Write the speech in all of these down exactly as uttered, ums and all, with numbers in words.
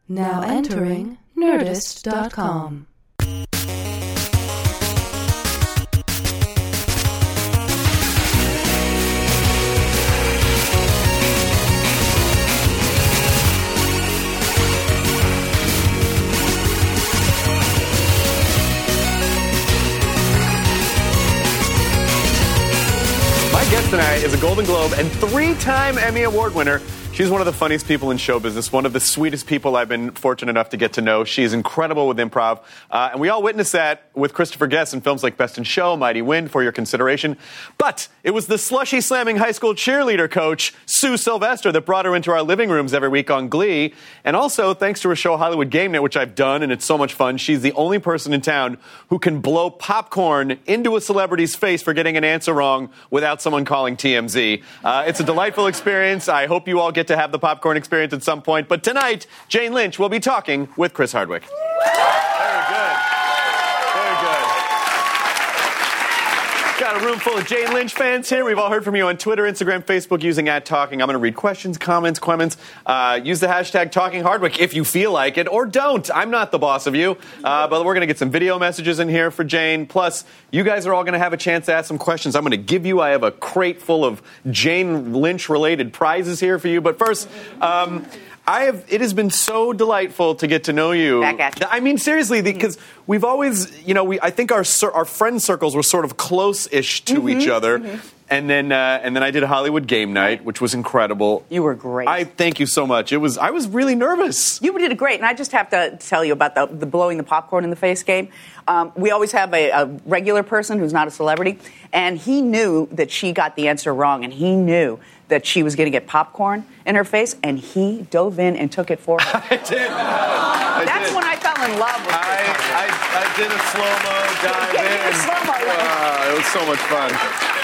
Now entering Nerdist dot com. My guest tonight is a Golden Globe and three-time Emmy Award winner. She's one of the funniest people in show business, one of the sweetest people I've been fortunate enough to get to know. She's incredible with improv, uh, and we all witnessed that with Christopher Guest in films like Best in Show, Mighty Wind, For Your Consideration. But it was the slushy-slamming high school cheerleader coach, Sue Sylvester, that brought her into our living rooms every week on Glee. And also, thanks to her show Hollywood Game Night, which I've done, and it's so much fun, she's the only person in town who can blow popcorn into a celebrity's face for getting an answer wrong without someone calling T M Z. Uh, it's a delightful experience. I hope you all get to have the popcorn experience at some point. But tonight, Jane Lynch will be talking with Chris Hardwick. Very good. Very good. Got a room full of Jane Lynch fans here. We've all heard from you on Twitter, Instagram, Facebook using at Talking. I'm going to read questions, comments, comments. Uh, use the hashtag Talking Hardwick if you feel like it, or don't. I'm not the boss of you. Uh, but we're going to get some video messages in here for Jane. Plus, you guys are all going to have a chance to ask some questions I'm going to give you. I have a crate full of Jane Lynch-related prizes here for you. But first, um, I have. It has been so delightful to get to know you. Back at you. I mean, seriously, because we've always, you know, we. I think our our friend circles were sort of close-ish to Mm-hmm, each other, mm-hmm. and then uh, and then I did Hollywood Game Night, which was incredible. You were great. I thank you so much. It was. I was really nervous. You did great, and I just have to tell you about the, the blowing the popcorn in the face game. Um, we always have a, a regular person who's not a celebrity, and he knew that she got the answer wrong, and he knew that she was going to get popcorn in her face, and he dove in and took it for her. I did. I That's did. when I fell in love with I, I, I did a slow-mo dive Yeah, you in. did slow-mo, right? Wow, it was so much fun.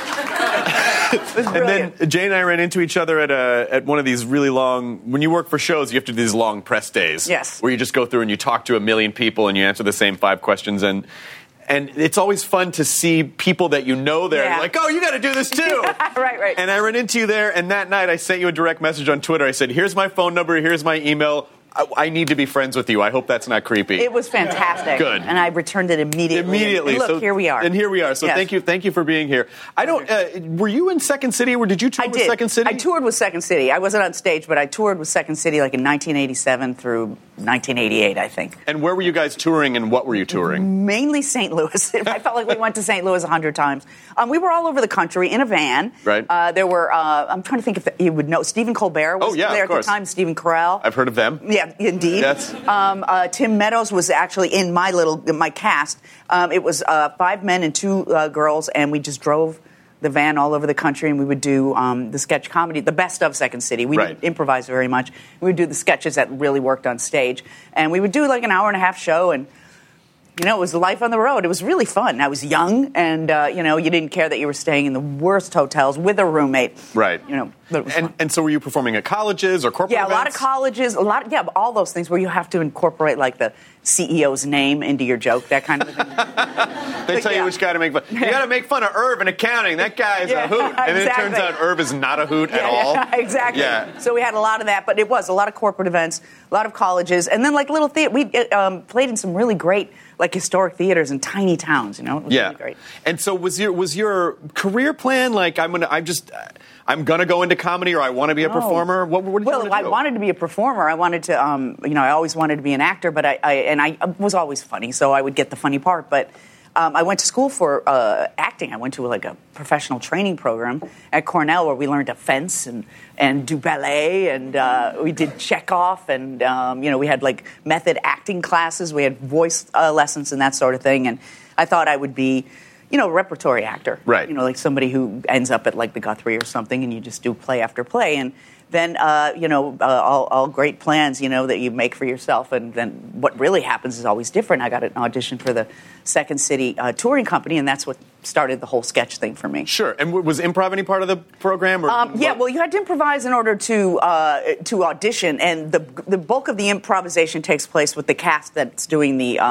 It was And brilliant. then Jane and I ran into each other at a at one of these really long. When you work for shows, you have to do these long press days. Yes. Where you just go through and you talk to a million people and you answer the same five questions, and and it's always fun to see people that you know there. Yeah. Like, oh, you got to do this too. Right, right. And I ran into you there, and that night I sent you a direct message on Twitter. I said, "Here's my phone number. Here's my email. I, I need to be friends with you. I hope that's not creepy." It was fantastic. Good. And I returned it immediately. Immediately. And look, so, here we are. And here we are. So Yes. thank you, thank you for being here. I don't. Uh, were you in Second City, or did you tour I with did. Second City? I toured with Second City. I wasn't on stage, but I toured with Second City like in nineteen eighty-seven through nineteen eighty-eight, I think. And where were you guys touring, and what were you touring? Mainly Saint Louis. I felt like we went to Saint Louis a hundred times. Um, we were all over the country in a van. Right. Uh, there were. Uh, I'm trying to think if you would know. Stephen Colbert was Oh, yeah, there of at course. the time. Stephen Carell. I've heard of them. Yeah, indeed. Yes. Um, uh, Tim Meadows was actually in my little my cast. Um, it was uh, five men and two uh, girls, and we just drove the van all over the country, and we would do um, the sketch comedy, the best of Second City. We Right. didn't improvise very much. We would do the sketches that really worked on stage, and we would do like an hour and a half show, and you know, it was life on the road. It was really fun. I was young, and uh, you know, you didn't care that you were staying in the worst hotels with a roommate. Right. You know, but it was And fun. and so were you performing at colleges or corporate Yeah, a lot of events? colleges, a lot, of, yeah, all those things where you have to incorporate like the C E O's name into your joke, that kind of thing. They tell you yeah. which guy to make fun. You got to make fun of Irv in accounting. That guy is Yeah, a hoot. And then it turns exactly. out Irv is not a hoot at Yeah, all. yeah, exactly. Yeah. So we had a lot of that, but it was a lot of corporate events, a lot of colleges, and then like little theater. We um, played in some really great like historic theaters in tiny towns. You know, it was Yeah. really great. And so was your was your career plan like I'm gonna I'm just I'm gonna go into comedy, or I want to be a No. performer? What, what did well, you want to I do? wanted to be a performer. I wanted to, um, you know, I always wanted to be an actor, but I, I and I was always funny, so I would get the funny part. But um, I went to school for uh, acting. I went to like a professional training program at Cornell where we learned to fence and and do ballet, and uh, we did Chekhov, and um, you know, we had like method acting classes. We had voice uh, lessons and that sort of thing. And I thought I would be, you know, a repertory actor. Right. You know, like somebody who ends up at like the Guthrie or something, and you just do play after play. And then, uh, you know, uh, all, all great plans, you know, that you make for yourself. And then what really happens is always different. I got an audition for the Second City uh, touring company, and that's what started the whole sketch thing for me. Sure. And w- was improv any part of the program? Or Um, yeah, well, you had to improvise in order to uh, to audition, and the the bulk of the improvisation takes place with the cast that's doing the um,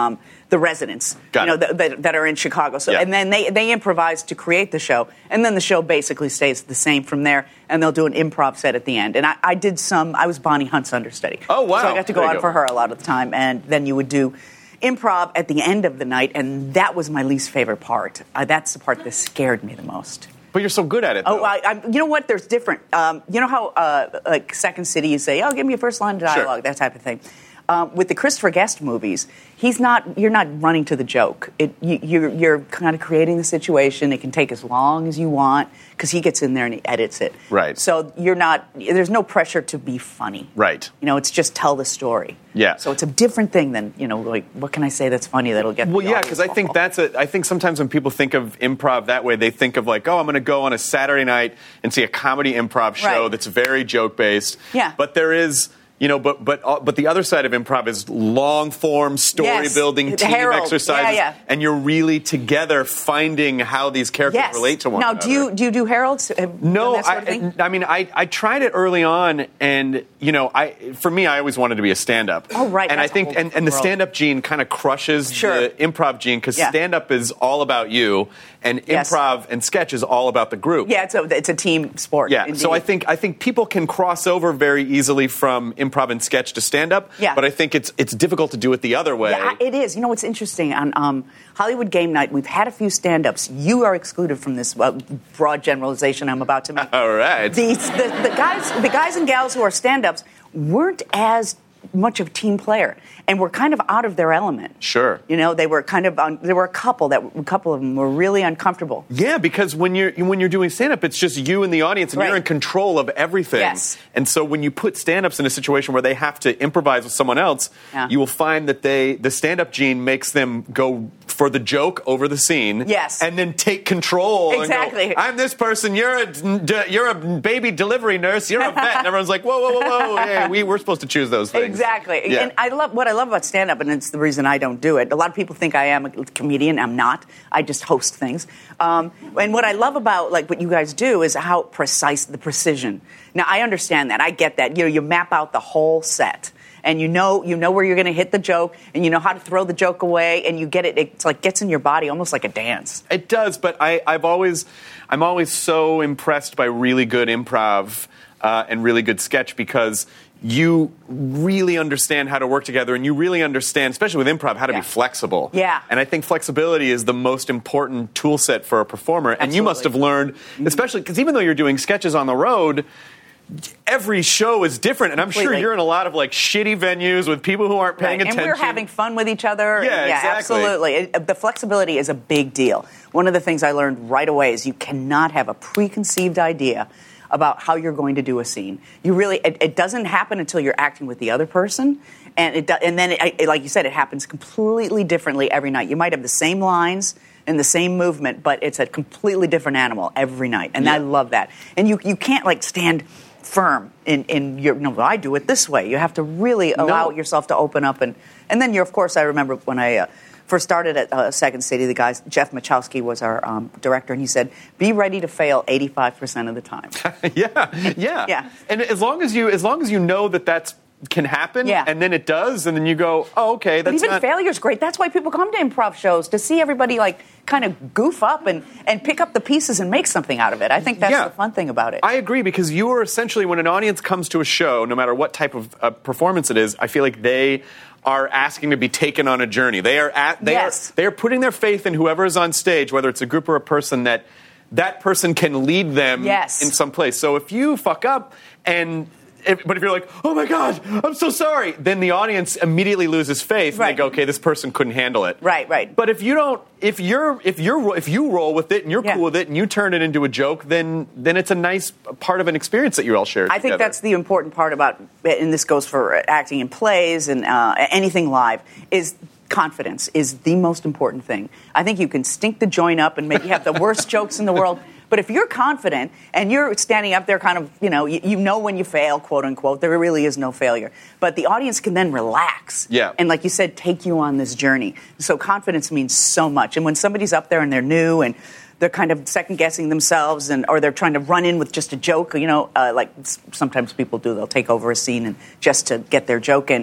the residents, Got you know, it. that, that, that are in Chicago. So, Yeah. and then they they improvise to create the show, and then the show basically stays the same from there. And they'll do an improv set at the end. And I, I did some. I was Bonnie Hunt's understudy. Oh, wow. So I got to go There you on go. for her a lot of the time, and then you would do improv at the end of the night, and that was my least favorite part. Uh, that's the part that scared me the most. But you're so good at it, though. Oh, I, I, you know what? There's different. Um, you know how, uh, like Second City, you say, "Oh, give me a first line of dialogue," Sure. that type of thing. Um, with the Christopher Guest movies, he's not. You're not running to the joke. It, you, you're, you're kind of creating the situation. It can take as long as you want because he gets in there and he edits it. Right. So you're not. There's no pressure to be funny. Right. You know, it's just tell the story. Yeah. So it's a different thing than, you know, like what can I say that's funny that'll get. Well, the yeah, audience because I think all- that's a. I think sometimes when people think of improv that way, they think of like, oh, I'm going to go on a Saturday night and see a comedy improv show Right. that's very joke based. Yeah. But there is. You know, but but uh, but the other side of improv is long form story Yes. building, The team Harold. exercises, Yeah, yeah. and you're really together finding how these characters Yes. relate to one now, another. do you do you do Harold's? Have you No, done that sort of I, thing? I mean, I, I tried it early on, and you know, I for me, I always wanted to be a stand-up. Oh, right, And I that's a think, whole and, and the world. stand-up gene kind of crushes Sure. the improv gene because Yeah. stand-up is all about you, and Yes. improv and sketch is all about the group. Yeah, it's a it's a team sport. Yeah, indeed. so I think I think people can cross over very easily from improv and sketch to stand-up. Yeah. But I think it's it's difficult to do it the other way. Yeah, I- it is. You know what's interesting on um, Hollywood Game Night? We've had a few stand-ups. You are excluded from this uh, broad generalization I'm about to make. All right. The, the, the guys, the guys and gals who are stand-ups weren't as much of a team player, and were kind of out of their element. Sure. You know, they were kind of. Un- there were a couple that a couple of them were really uncomfortable. Yeah, because when you're when you're doing stand-up, it's just you and the audience, and Right. you're in control of everything. Yes. And so when you put stand-ups in a situation where they have to improvise with someone else, Yeah. you will find that they the stand-up gene makes them go for the joke over the scene. Yes. And then take control. and go, Exactly. I'm this person. You're a d- you're a baby delivery nurse. You're a vet. And everyone's like, whoa, whoa, whoa, whoa. Hey, we we're supposed to choose those things. Exactly. Yeah. And I love what I love about stand-up, and it's the reason I don't do it. A lot of people think I am a comedian. I'm not. I just host things. Um, and what I love about like what you guys do is how precise the precision. Now I understand that. I get that. You know, you map out the whole set. And you know, you know where you're going to hit the joke, and you know how to throw the joke away, and you get it. It's like gets in your body, almost like a dance. It does, but I, I've always, I'm always so impressed by really good improv uh, and really good sketch because you really understand how to work together, and you really understand, especially with improv, how to Yeah. be flexible. Yeah. And I think flexibility is the most important tool set for a performer. And you must have Absolutely. learned, especially because even though you're doing sketches on the road, every show is different, and I'm sure Completely. you're in a lot of like shitty venues with people who aren't paying Right. attention. And we're having fun with each other. Yeah, and exactly. absolutely. It, the flexibility is a big deal. One of the things I learned right away is you cannot have a preconceived idea about how you're going to do a scene. You really, it, it doesn't happen until you're acting with the other person, and it, do- and then, it, it, like you said, it happens completely differently every night. You might have the same lines and the same movement, but it's a completely different animal every night, and Yeah. I love that. And you you can't like stand firm in, in your, no, I do it this way. You have to really allow No. yourself to open up. And, and then you're, of course, I remember when I uh, first started at uh, Second City, the guy, Jeff Machowski, was our um, director, and he said, be ready to fail eighty-five percent of the time. yeah, yeah, Yeah. And as long as you, as long as you know that that's can happen, Yeah. and then it does, and then you go, oh, okay, But that's even not. failure's great. That's why people come to improv shows, to see everybody like kind of goof up and, and pick up the pieces and make something out of it. I think that's Yeah. the fun thing about it. I agree, because you are essentially, when an audience comes to a show, no matter what type of uh, performance it is, I feel like they are asking to be taken on a journey. They are at, they Yes. are they are putting their faith in whoever is on stage, whether it's a group or a person, that that person can lead them Yes. in some place. So if you fuck up and if, but if you're like, oh my God, I'm so sorry, then the audience immediately loses faith and Right. they go, okay, this person couldn't handle it. Right, right. But if you don't, if you're, if you're, if you roll with it and you're Yeah. cool with it and you turn it into a joke, then then it's a nice part of an experience that you all share. I think together. that's the important part about, and this goes for acting in plays and uh, anything live, is confidence is the most important thing. I think you can stink the joint up and maybe have the worst jokes in the world, but if you're confident and you're standing up there kind of, you know, you, you know when you fail, quote unquote, there really is no failure. But the audience can then relax. Yeah. And like you said, take you on this journey. So confidence means so much. And when somebody's up there and they're new and they're kind of second guessing themselves, and or they're trying to run in with just a joke, you know, uh, like s- sometimes people do. They'll take over a scene and just to get their joke in.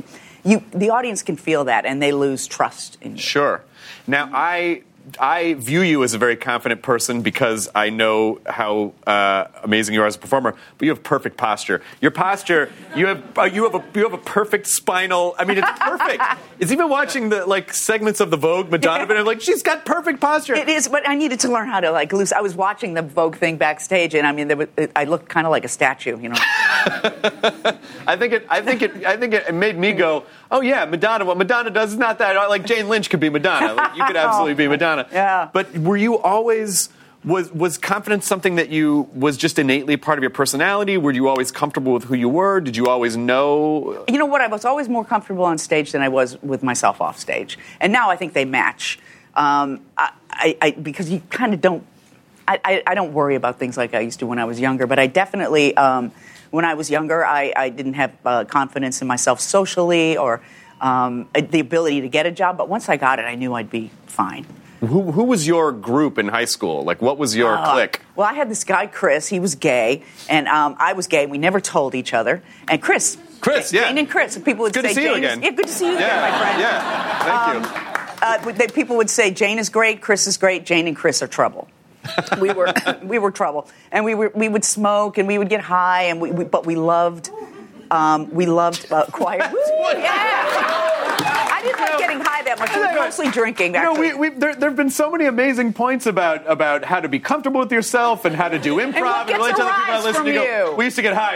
you the audience can feel that, and they lose trust in you. Sure. Now, I I view you as a very confident person because I know how uh, amazing you are as a performer. But you have perfect posture. Your posture, you have uh, you have a you have a perfect spinal. I mean, it's perfect. It's even watching the like segments of the Vogue Madonna, and I'm like, she's got perfect posture. It is, but I needed to learn how to like loose. I was watching the Vogue thing backstage, and I mean, there was, I looked kind of like a statue, you know. I think it. I think it. I think it made me go, oh yeah, Madonna. What Madonna does is not that. Like Jane Lynch could be Madonna. Like, you could absolutely be Madonna. Yeah. But were you always was was confidence something that you was just innately part of your personality? Were you always comfortable with who you were? Did you always know? You know what? I was always more comfortable on stage than I was with myself off stage, and now I think they match. Um, I, I, I because you kind of don't. I, I, I don't worry about things like I used to when I was younger, but I definitely. Um, When I was younger, I, I didn't have uh, confidence in myself socially or um, the ability to get a job. But once I got it, I knew I'd be fine. Who, who was your group in high school? Like, what was your uh, clique? Well, I had this guy, Chris. He was gay, and um, I was gay. We never told each other. And Chris. Chris, Jane yeah. and Chris. And people would good say, to see Jane you again. Is, yeah, good to see you yeah, again, my friend. Yeah, thank um, you. Uh, they, people would say, Jane is great, Chris is great, Jane and Chris are trouble. we were we were trouble, and we were we would smoke and we would get high, and we, we but we loved um, we loved uh, choir. Yeah, I didn't like getting high that much. I was mostly drinking. You know, actually. we, we, there there have been so many amazing points about about how to be comfortable with yourself and how to do improv and, what and gets really a tell the people rise I listen. from You go, you? we used to get high.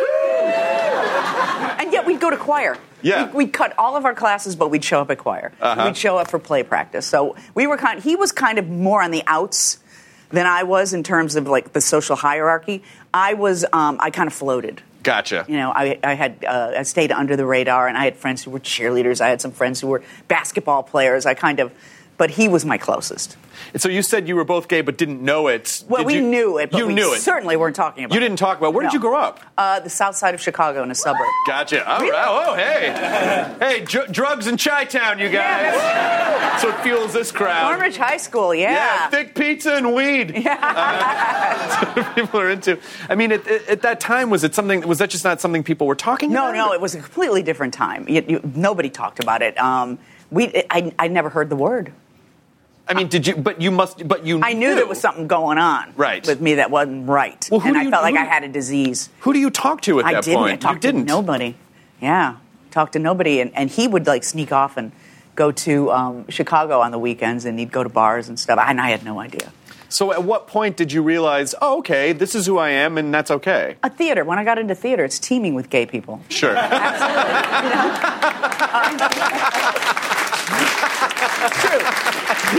And yet we'd go to choir. Yeah. We'd, we'd cut all of our classes, but we'd show up at choir. Uh-huh. We'd show up for play practice. So we were kind. He was kind of more on the outs than I was in terms of like the social hierarchy. I was, um, I kind of floated. Gotcha. You know, I, I had, uh, I stayed under the radar, and I had friends who were cheerleaders. I had some friends who were basketball players. I kind of, but he was my closest. And so you said you were both gay but didn't know it. Well, Did we you, knew it, but you we knew it. certainly weren't talking about it. You didn't talk about it. Where No. did you grow up? Uh, the south side of Chicago in a suburb. Gotcha. All Really? right. Oh, hey. Hey, dr- drugs in Chi-Town, you guys. Yeah, That's what fuels this crowd. Thornbridge High School, yeah. Yeah, thick pizza and weed. Yeah. Uh, that's what people are into. I mean, at, at that time, was it something? Was that just not something people were talking No, about? no, it was a completely different time. You, you, nobody talked about it. Um, we, I, I never heard the word. I mean, did you? But you must. But you. I knew, knew there was something going on right. with me that wasn't right, well, who and do I you, felt like who, I had a disease. Who do you talk to at I that didn't. point? I talked you to didn't. nobody. Yeah, talked to nobody, and, and he would like sneak off and go to um, Chicago on the weekends, and he'd go to bars and stuff, and I had no idea. So, at what point did you realize, oh, okay, this is who I am, and that's okay? A theater. When I got into theater, it's teeming with gay people. Sure. Absolutely. You know? um, true.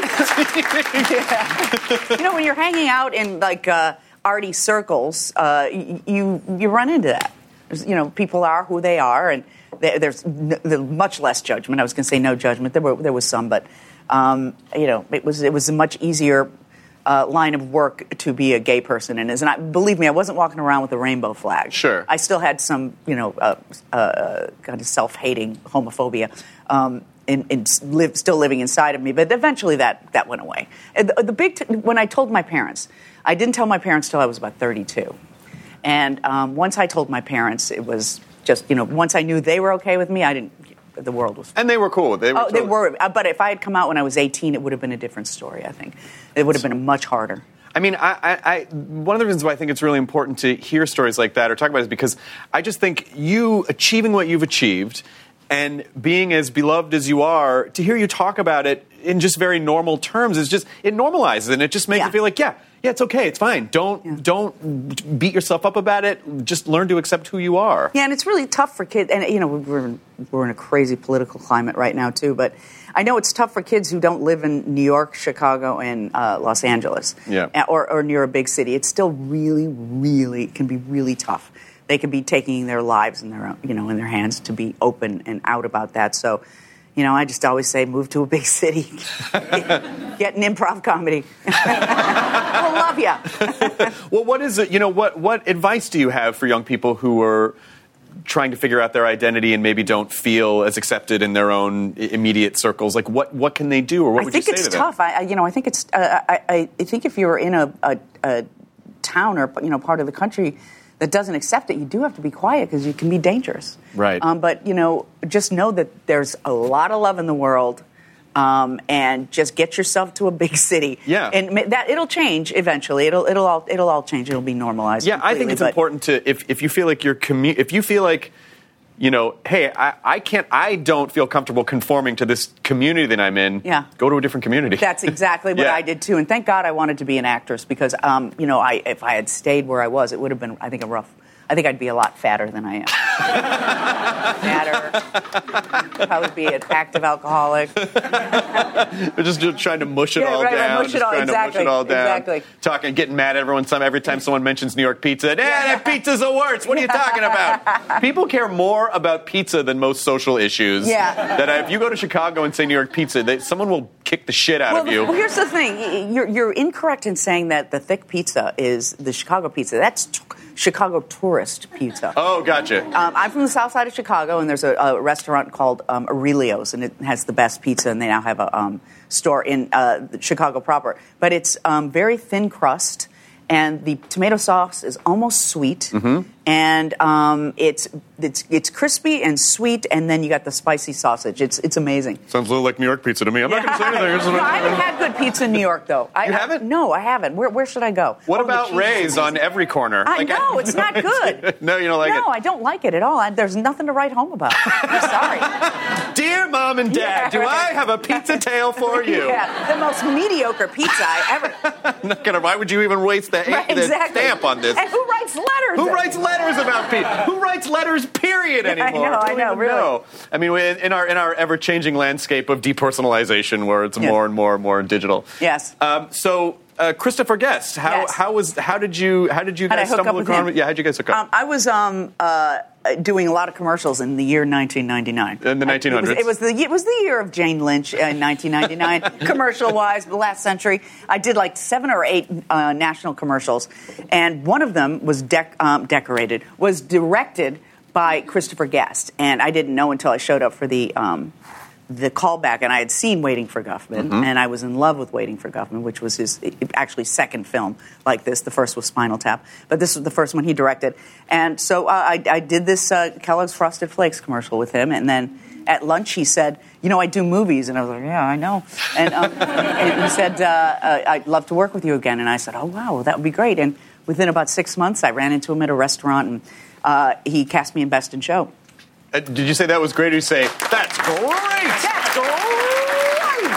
Yeah. You know, when you're hanging out in like uh, arty circles, uh, you you run into that. There's, you know, people are who they are, and there, there's, n- there's much less judgment. I was going to say no judgment. There were there was some, but um, you know, it was it was a much easier uh, line of work to be a gay person in. And I, believe me, I wasn't walking around with a rainbow flag. Sure. I still had some, you know, uh, uh, kind of self-hating homophobia. Um, And, and live, still living inside of me, but eventually that, that went away. And the, the big t- when I told my parents, I didn't tell my parents till I was about thirty-two, and um, once I told my parents, it was just, you know, once I knew they were okay with me, I didn't. The world was. And they were cool. They were. Oh, totally- they were. Uh, but if I had come out when I was eighteen, it would have been a different story. I think it would have been much harder. I mean, I, I, I, one of the reasons why I think it's really important to hear stories like that or talk about it is because I just think you achieving what you've achieved and being as beloved as you are, to hear you talk about it in just very normal terms is just, it normalizes and it just makes Yeah. it feel like, yeah, yeah, it's okay, it's fine. Don't Yeah. don't beat yourself up about it. Just learn to accept who you are. Yeah, and it's really tough for kids. And, you know, we're, we're in a crazy political climate right now, too. But I know it's tough for kids who don't live in New York, Chicago, and uh, Los Angeles. Yeah. Or, or near a big city. It's still really, really, can be really tough. They could be taking their lives in their, you know, in their hands to be open and out about that. So, you know, I just always say, move to a big city, get an improv comedy. We'll love you. Well, what is it? You know, what what advice do you have for young people who are trying to figure out their identity and maybe don't feel as accepted in their own immediate circles? Like, what what can they do, or what I would think you say it's to them? tough. I, I- you know, I think it's. Uh, I, I I think if you're in a, a, a town or, you know, part of the country that doesn't accept it, you do have to be quiet because you can be dangerous. Right. Um, but, you know, just know that there's a lot of love in the world. Um, and just get yourself to a big city. Yeah. And that it'll change eventually. It'll it'll all it'll all change. It'll be normalized. Yeah, I think it's important to if if you feel like you're commu- if you feel like, you know, hey, I, I can't I don't feel comfortable conforming to this community that I'm in. Yeah. Go to a different community. That's exactly what Yeah. I did too. And thank God I wanted to be an actress because um, you know, I if I had stayed where I was, it would have been I think a rough I think I'd be a lot fatter than I am. Fatter. Probably be an active alcoholic. They're just, just trying to mush it Yeah, all right, right, down. mush it just all- trying exactly, to mush it all down. exactly. Talking, getting mad at everyone time every time someone mentions New York pizza. Yeah, that pizza's the worst. What are you talking about? People care more about pizza than most social issues. Yeah. That if you go to Chicago and say New York pizza, they, someone will kick the shit out Well, of you. well, here's the thing. You're, you're incorrect in saying that the thick pizza is the Chicago pizza. That's t- Chicago tourist pizza. Oh, gotcha. Um, I'm from the south side of Chicago, and there's a, a restaurant called um, Aurelio's, and it has the best pizza, and they now have a um, store in uh, Chicago proper. But it's um, very thin crust, and the tomato sauce is almost sweet, Mm-hmm. and um, it's it's it's crispy and sweet, and then you got the spicy sausage. It's it's amazing. Sounds a little like New York pizza to me. I'm not going to say anything. It's- No, I haven't had good pizza in New York, though. I, You haven't? I, no, I haven't. Where, where should I go? What Oh, the about cheese Ray's is on amazing. every corner? I Like, know, it's not good. No, you don't like no, it? I don't like it at all. I, there's nothing to write home about. I'm sorry. Dear Mom and Dad, Yeah, do right. I have a pizza tale for you? Yeah, the most mediocre pizza I ever. I'm not gonna, why would you even waste the, Right, the exactly. stamp on this? And who writes letters? Who writes letters about pizza? Who writes letters, period, I anymore? know, I Don't know, even really. know. I mean, we- in our in our ever-changing landscape of depersonalization, where it's Yeah. more and more and more digital. Yes. Um, so, uh, Christopher Guest, how Yes. how was how did you how did you How'd I guys hook up stumble with across? him? Yeah, how'd you guys hook up? Um, I was um, uh, doing a lot of commercials in the year nineteen ninety-nine. In the nineteen hundreds. It was, it was the it was the year of Jane Lynch in nineteen ninety-nine. Commercial wise, the last century, I did like seven or eight uh, national commercials, and one of them was dec- um, decorated, was directed by Christopher Guest, and I didn't know until I showed up for the. Um, the callback, and I had seen Waiting for Guffman, Mm-hmm. and I was in love with Waiting for Guffman, which was his actually second film like this. The first was Spinal Tap, but this was the first one he directed. And so uh, I, I did this uh, Kellogg's Frosted Flakes commercial with him, and then at lunch he said, you know, I do movies. And I was like, yeah, I know. And, um, and he said, uh, uh, I'd love to work with you again. And I said, oh, wow, that would be great. And within about six months, I ran into him at a restaurant, and uh, he cast me in Best in Show. Uh, did you say that was great, or did you say, that's great? That's great!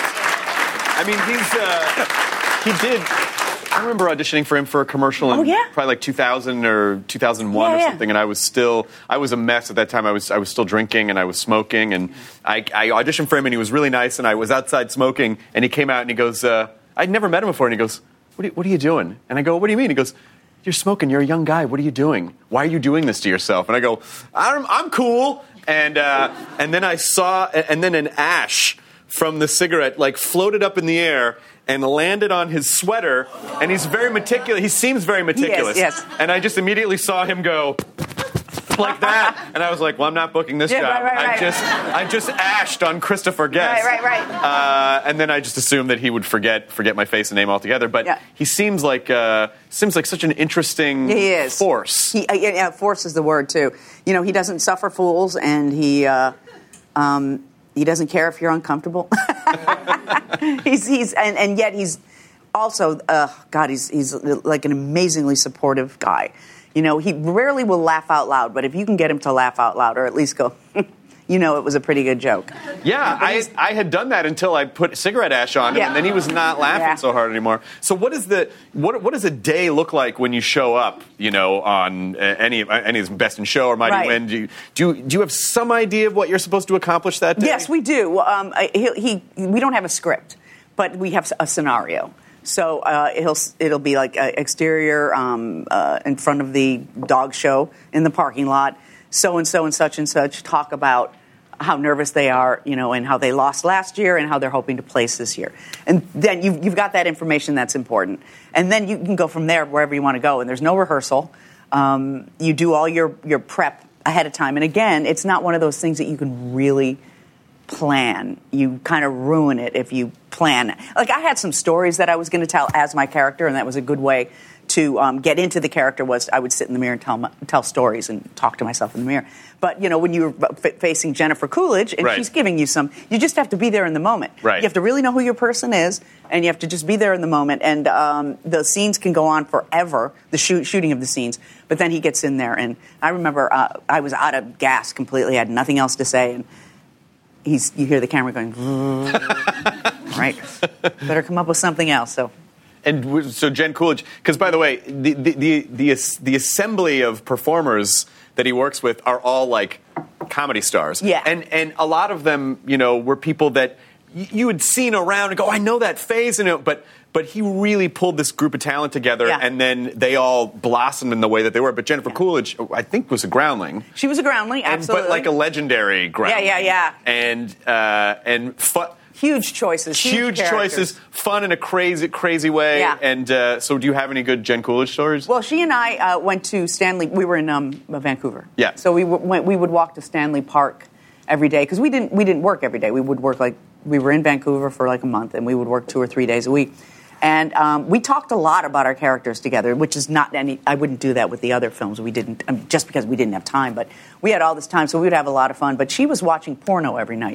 I mean, he's, uh, he did, I remember auditioning for him for a commercial in Oh, yeah? probably like two thousand or two thousand one Yeah, or yeah. something, and I was still, I was a mess at that time. I was I was still drinking, and I was smoking, and I, I auditioned for him, and he was really nice, and I was outside smoking, and he came out, and he goes, uh, I'd never met him before, and he goes, what are, you, what are you doing? And I go, what do you mean? He goes, you're smoking, you're a young guy, what are you doing? Why are you doing this to yourself? And I go, I'm, I'm cool. And uh, and then I saw, and then an ash from the cigarette like floated up in the air and landed on his sweater. And he's very meticulous. He seems very meticulous. yes. And I just immediately saw him go like that, and I was like, well, I'm not booking this Yeah, job. right, right, I right. just I just ashed on Christopher Guest. Right, right, right. Uh, and then I just assumed that he would forget forget my face and name altogether. But Yeah. he seems like uh, seems like such an interesting He is. force. He, uh, yeah, yeah, force is the word too. You know, he doesn't suffer fools, and he uh, um, he doesn't care if you're uncomfortable. he's he's and, and yet he's also uh, God. He's he's like an amazingly supportive guy. You know, he rarely will laugh out loud, but if you can get him to laugh out loud, or at least go, you know, it was a pretty good joke. Yeah, I, I had done that until I put cigarette ash on him, Yeah. and then he was not laughing Yeah. so hard anymore. So what is the what what does a day look like when you show up? You know, on uh, any uh, any of his Best in Show or Mighty Right. Win? Do you, do you do you have some idea of what you're supposed to accomplish that day? Yes, we do. Um, I- he, he, we don't have a script, but we have a scenario. So uh, he'll, it'll be like uh, exterior um, uh, in front of the dog show in the parking lot. So and so and such and such talk about how nervous they are, you know, and how they lost last year and how they're hoping to place this year. And then you've, you've got that information that's important. And then you can go from there wherever you want to go. And there's no rehearsal. Um, you do all your, your prep ahead of time. And again, it's not one of those things that you can really plan. You kind of ruin it if you plan. Like, I had some stories that I was going to tell as my character, and that was a good way to um, get into the character was I would sit in the mirror and tell my, tell stories and talk to myself in the mirror. But, you know, when you're f- facing Jennifer Coolidge and right. she's giving you some, you just have to be there in the moment. Right. You have to really know who your person is, and you have to just be there in the moment. And um, the scenes can go on forever, the shoot, shooting of the scenes. But then he gets in there, and I remember uh, I was out of gas completely, I had nothing else to say, and he's you hear the camera going, right, better come up with something else. So. And so Jen Coolidge, because by the way, the, the the the the assembly of performers that he works with are all like comedy stars. Yeah. And and a lot of them, you know, were people that y- you had seen around and go, I know that phase, and it, but but he really pulled this group of talent together, yeah. and then they all blossomed in the way that they were. But Jennifer yeah. Coolidge, I think, was a groundling. She was a groundling, absolutely. And, but like a legendary groundling. Yeah, yeah, yeah. And uh, and fu- Huge choices. Huge, huge choices. Fun in a crazy, crazy way. Yeah. And uh, so, do you have any good Jen Coolidge stories? Well, she and I uh, went to Stanley. We were in um, Vancouver. Yeah. So we w- went. We would walk to Stanley Park every day because we didn't. We didn't work every day. We would work like we were in Vancouver for like a month, and we would work two or three days a week. And um, we talked a lot about our characters together, which is not any. I wouldn't do that with the other films. We didn't, um, just because we didn't have time. But we had all this time, so we would have a lot of fun. But she was watching porno every night.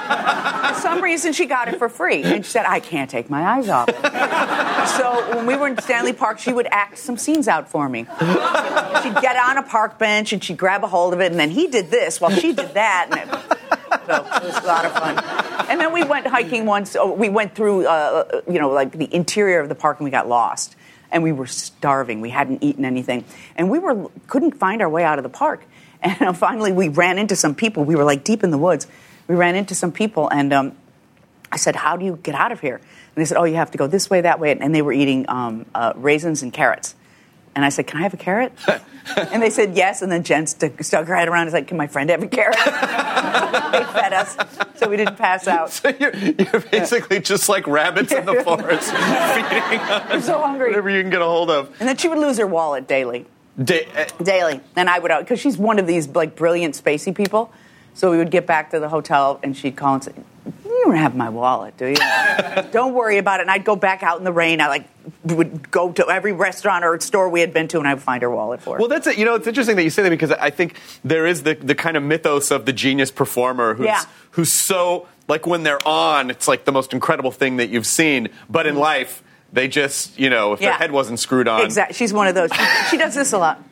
For some reason, she got it for free, and she said, "I can't take my eyes off it." So when we were in Stanley Park, she would act some scenes out for me. She'd get on a park bench and she'd grab a hold of it, and then he did this while she did that. And it, so it was a lot of fun. And then we went hiking once. Oh, we went through, uh, you know, like the interior of the park, and we got lost. And we were starving. We hadn't eaten anything. And we were couldn't find our way out of the park. And uh, finally, we ran into some people. We were, like, deep in the woods. We ran into some people, and um, I said, how do you get out of here? And they said, oh, you have to go this way, that way. And they were eating um, uh, raisins and carrots. And I said, can I have a carrot? And they said yes. And then Jen stuck, stuck her head around and said, can my friend have a carrot? They fed us, so we didn't pass out. So you're, you're basically yeah. just like rabbits in the forest, feeding on I'm so hungry. whatever you can get a hold of. And then she would lose her wallet daily. Da- uh, daily. And I would, because she's one of these like brilliant, spacey people. So we would get back to the hotel, and she'd call and say, you don't have my wallet, do you? Don't worry about it. And I'd go back out in the rain. I like would go to every restaurant or store we had been to, and I would find her wallet for her. Well, that's it. You know, it's interesting that you say that, because I think there is the, the kind of mythos of the genius performer who's, yeah. who's so, like when they're on, it's like the most incredible thing that you've seen. But in life, they just, you know, if yeah. their head wasn't screwed on. Exactly. She's one of those. She, she does this a lot.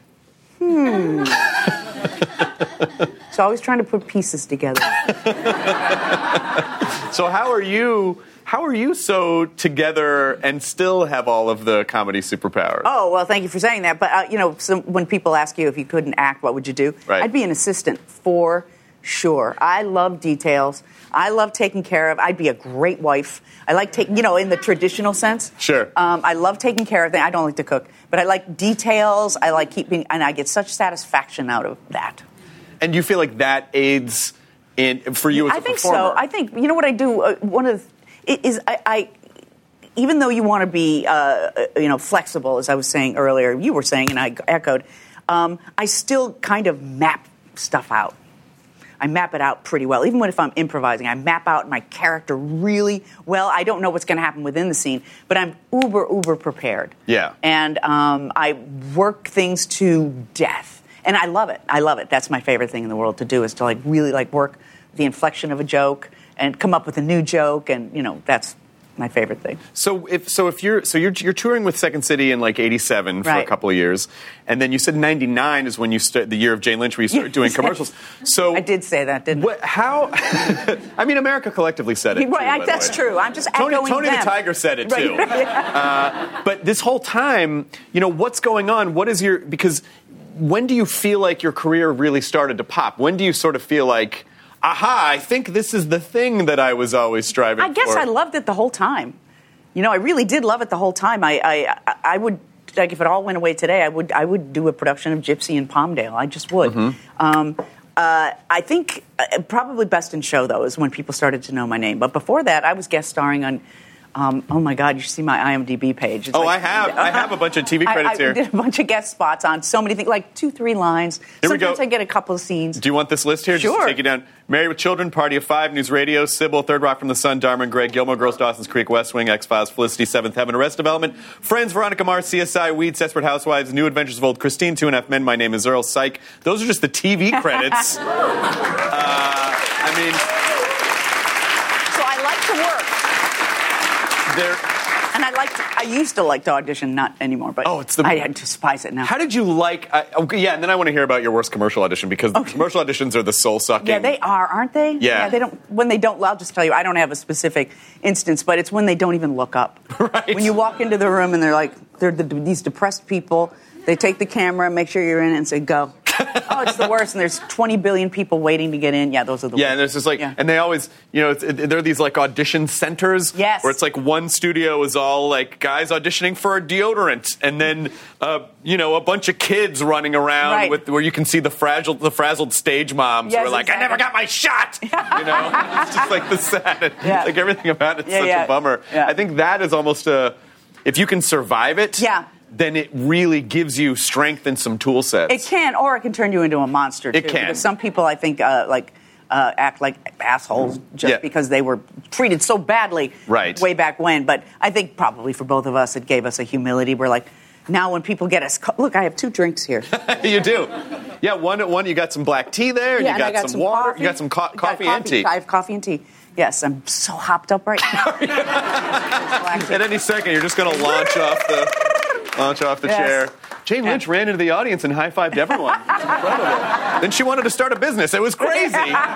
Hmm. She's always trying to put pieces together. So how are you... How are you so together and still have all of the comedy superpowers? Oh, well, thank you for saying that. But, uh, you know, so when people ask you if you couldn't act, what would you do? Right. I'd be an assistant for sure. I love details. I love taking care of. I'd be a great wife. I like taking, you know, in the traditional sense. Sure. Um, I love taking care of things. I don't like to cook. But I like details. I like keeping, and I get such satisfaction out of that. And you feel like that aids in for you as I a think performer? so. I think, you know what I do? Uh, one of the... Is I, I, even though you want to be, uh, you know, flexible, as I was saying earlier, you were saying, and I echoed, um, I still kind of map stuff out. I map it out pretty well. Even when if I'm improvising, I map out my character really well. I don't know what's going to happen within the scene, but I'm uber, uber prepared. Yeah. And um, I work things to death. And I love it. I love it. That's my favorite thing in the world to do, is to like really like work the inflection of a joke and come up with a new joke, and you know that's my favorite thing. So if so, if you're so you're you're touring with Second City in like eighty-seven for right. a couple of years, and then you said ninety-nine is when you start the year of Jane Lynch, where you started doing commercials. So I did say that, didn't what, I? How? I mean, America collectively said it. Too, right, by that's the way. true. I'm just Tony, echoing Tony them. the Tiger said it too. Right. uh, but this whole time, you know, what's going on? What is your because when do you feel like your career really started to pop? When do you sort of feel like, aha, I think this is the thing that I was always striving for? I guess for. I loved it the whole time. You know, I really did love it the whole time. I, I, I would, like, if it all went away today, I would, I would do a production of Gypsy in Palmdale. I just would. Mm-hmm. Um, uh, I think uh, probably Best in Show, though, is when people started to know my name. But before that, I was guest starring on Um, oh my God! You should see my I M D B page. It's oh, like, I have. I have a bunch of T V credits I, I here. did a bunch of guest spots on so many things, like two, three lines. Here we Sometimes go. I get a couple of scenes. Do you want this list here? Sure. Just to take you down. Married with Children, Party of Five, News Radio, Sybil, Third Rock from the Sun, Dharma and Grey, Gilmore Girls, Dawson's Creek, West Wing, X-Files, Felicity, Seventh Heaven, Arrested Development, Friends, Veronica Mars, C S I, Weeds, Desperate Housewives, New Adventures of Old Christine, Two and a Half Men, My Name is Earl, Psych. Those are just the T V credits. uh, I mean... So I like to work. They're... And I like to, I used to like to audition, not anymore, but oh, it's the, I despise it now. How did you like... Uh, okay, yeah, and then I want to hear about your worst commercial audition, because okay. commercial auditions are the soul-sucking. Yeah, they are, aren't they? Yeah. yeah. They don't. When they don't, I'll just tell you, I don't have a specific instance, but it's when they don't even look up. Right. When you walk into the room and they're like, they're the, these depressed people, they take the camera, make sure you're in it, and say, go. Oh, it's the worst, and there's twenty billion people waiting to get in. Yeah, those are the yeah, worst. and there's just like, yeah. and they always, you know, it's, it, there are these like audition centers. Yes. Where it's like one studio is all like guys auditioning for a deodorant, and then, uh, you know, a bunch of kids running around right. with where you can see the fragile, the frazzled stage moms yes, who are like, exactly. I never got my shot. You know, it's just like the sad, yeah. like everything about it's yeah, such yeah. a bummer. Yeah. I think that is almost a, if you can survive it. Yeah. Then it really gives you strength and some tool sets. It can, or it can turn you into a monster, too. It can. Because some people, I think, uh, like, uh, act like assholes just yeah. because they were treated so badly right. way back when. But I think probably for both of us, it gave us a humility. We're like, now when people get us, look, I have two drinks here. You do. Yeah, one, one, you got some black tea there, and yeah, you got, and I got some, some water, coffee. you got some co- coffee, coffee and tea. I have coffee and tea. Yes, I'm so hopped up right now. At any second, you're just going to launch off the launch off the yes. chair. Jane Lynch yeah. ran into the audience and high-fived everyone. Incredible. Then she wanted to start a business. It was crazy.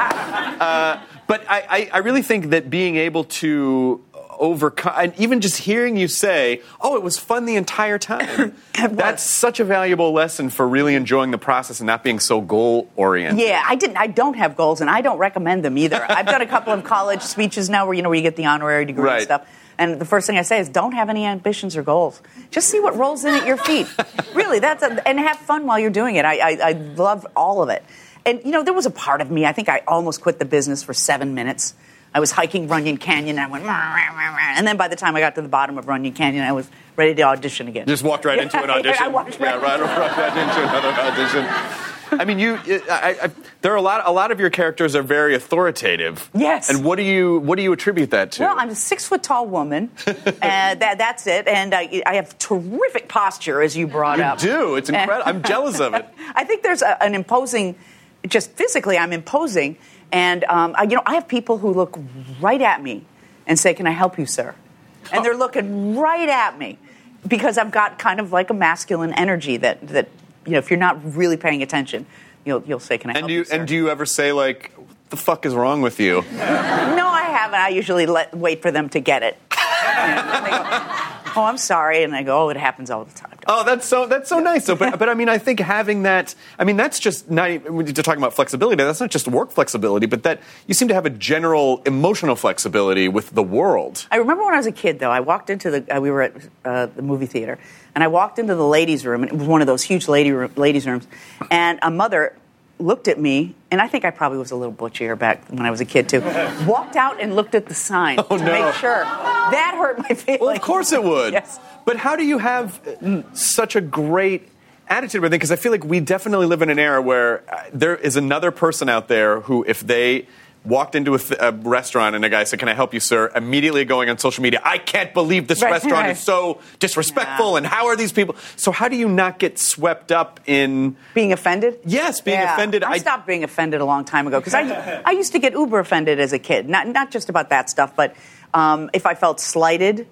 Uh, but I, I, I really think that being able to overcome, and even just hearing you say, oh, it was fun the entire time, that's such a valuable lesson for really enjoying the process and not being so goal-oriented. Yeah, I didn't. I don't have goals, and I don't recommend them either. I've done a couple of college speeches now where, you know, where you get the honorary degree right. and stuff. And the first thing I say is, don't have any ambitions or goals. Just see what rolls in at your feet. Really, that's a, and have fun while you're doing it. I, I, I love all of it. And, you know, there was a part of me, I think I almost quit the business for seven minutes. I was hiking Runyon Canyon, and I went, rah, rah, rah, rah. And then by the time I got to the bottom of Runyon Canyon, I was ready to audition again. Just walked right into an audition. I walked right, yeah, right, right, right into another audition. I mean, you. I, I, there are a lot. A lot of your characters are very authoritative. Yes. And what do you what do you attribute that to? Well, I'm a six foot tall woman, and that, that's it. And I, I have terrific posture, as you brought you up. You do. It's incredible. I'm jealous of it. I think there's a, an imposing, just physically, I'm imposing, and um, I, you know, I have people who look right at me and say, "Can I help you, sir?" And oh. they're looking right at me because I've got kind of like a masculine energy that that. You know, if you're not really paying attention, you'll you'll say, "Can I and help do you, you sir?" And do you ever say like, "What the fuck is wrong with you?" No, I haven't. I usually let wait for them to get it. And they go, "Oh, I'm sorry," and I go, "Oh, it happens all the time." Oh, that's so that's so nice. So, but but I mean, I think having that, I mean, that's just not. When you're talking about flexibility, that's not just work flexibility, but that you seem to have a general emotional flexibility with the world. I remember when I was a kid, though. I walked into the. Uh, we were at uh, the movie theater, and I walked into the ladies' room, and it was one of those huge lady room, ladies' rooms, and a mother looked at me, and I think I probably was a little butchier back when I was a kid too. Walked out and looked at the sign oh, to no. make sure. That hurt my feelings. Well, of course it would. Yes. But how do you have such a great attitude with it? Because I feel like we definitely live in an era where uh, there is another person out there who, if they walked into a, th- a restaurant and a guy said, "Can I help you, sir?" immediately going on social media, "I can't believe this right, restaurant right. is so disrespectful, yeah. and how are these people?" So how do you not get swept up in being offended? Yes, being yeah. offended. I, I stopped being offended a long time ago because I I used to get uber offended as a kid. Not not just about that stuff, but um, if I felt slighted,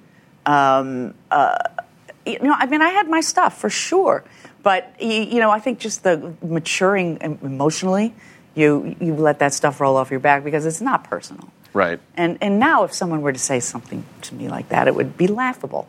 um, uh, you know, I mean, I had my stuff for sure, but you, you know, I think just the maturing emotionally. You you let that stuff roll off your back because it's not personal. Right. And and now if someone were to say something to me like that, it would be laughable.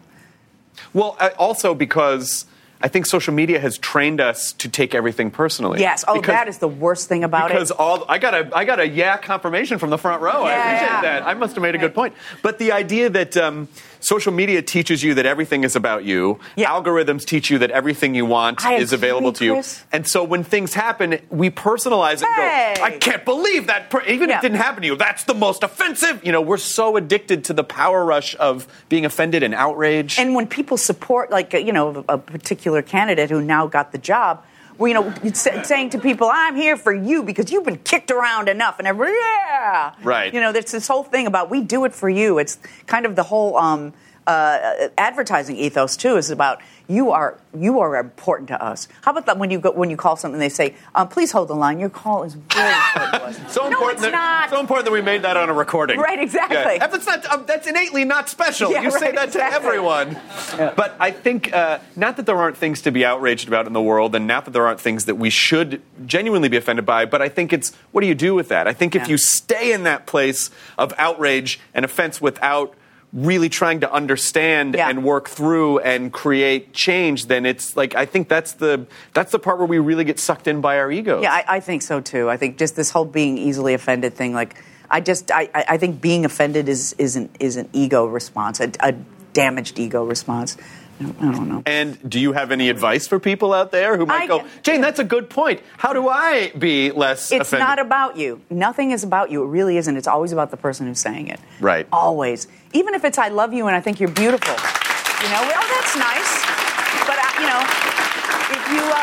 Well, uh, also because I think social media has trained us to take everything personally. Yes. Oh, because, that is the worst thing about because it. Because all I got a I got a yeah confirmation from the front row. Yeah, I appreciate yeah. that. I must have made a good point. But the idea that um, social media teaches you that everything is about you. Yeah. Algorithms teach you that everything you want I is agree, available to you. Chris. And so when things happen, we personalize it Hey. and go, I can't believe that. Per- Even Yeah. if it didn't happen to you, that's the most offensive. You know, we're so addicted to the power rush of being offended and outraged. And when people support, like, you know, a particular candidate who now got the job, well, you know, it's saying to people, I'm here for you because you've been kicked around enough. And everybody, yeah. Right. You know, there's this whole thing about we do it for you. It's kind of the whole um, uh, advertising ethos, too, is about you are you are important to us. How about that when you go, when you call something, they say, um, please hold the line. Your call is very important to us. So no, important it's that, not. So important that we made that on a recording. Right, exactly. Yeah. That's, not, um, that's innately not special. Yeah, you say right, that exactly. to everyone. Yeah. But I think, uh, not that there aren't things to be outraged about in the world, and not that there aren't things that we should genuinely be offended by, but I think it's, what do you do with that? I think if Yeah. you stay in that place of outrage and offense without really trying to understand Yeah. and work through and create change, then it's like, I think that's the that's the part where we really get sucked in by our egos. Yeah, I, I think so too. I think just this whole being easily offended thing, like I just I, I think being offended is is an is an ego response, a, a damaged ego response. I don't, I don't know. And do you have any advice for people out there who might I- go, Jane, that's a good point. How do I be less It's offended? not about you. Nothing is about you. It really isn't. It's always about the person who's saying it. Right. Always. Even if it's I love you and I think you're beautiful. You know, well, that's nice. But, uh, you know, if you,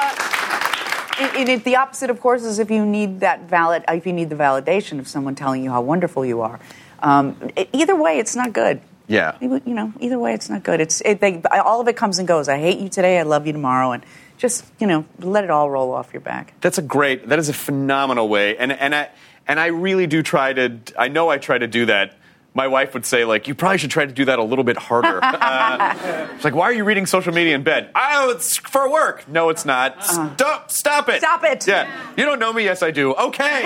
uh, and, and it, the opposite, of course, is if you need that valid, if you need the validation of someone telling you how wonderful you are. Um, it, either way, it's not good. Yeah. You know, either way, it's not good. It's it, they, all of it comes and goes. I hate you today. I love you tomorrow. And just, you know, let it all roll off your back. That's a great, that is a phenomenal way. And, and, I, and I really do try to, I know I try to do that. My wife would say, like, you probably should try to do that a little bit harder. uh, it's like, why are you reading social media in bed? Oh, it's for work. No, it's not. Stop, stop it. Stop it. Yeah. You don't know me. Yes, I do. Okay.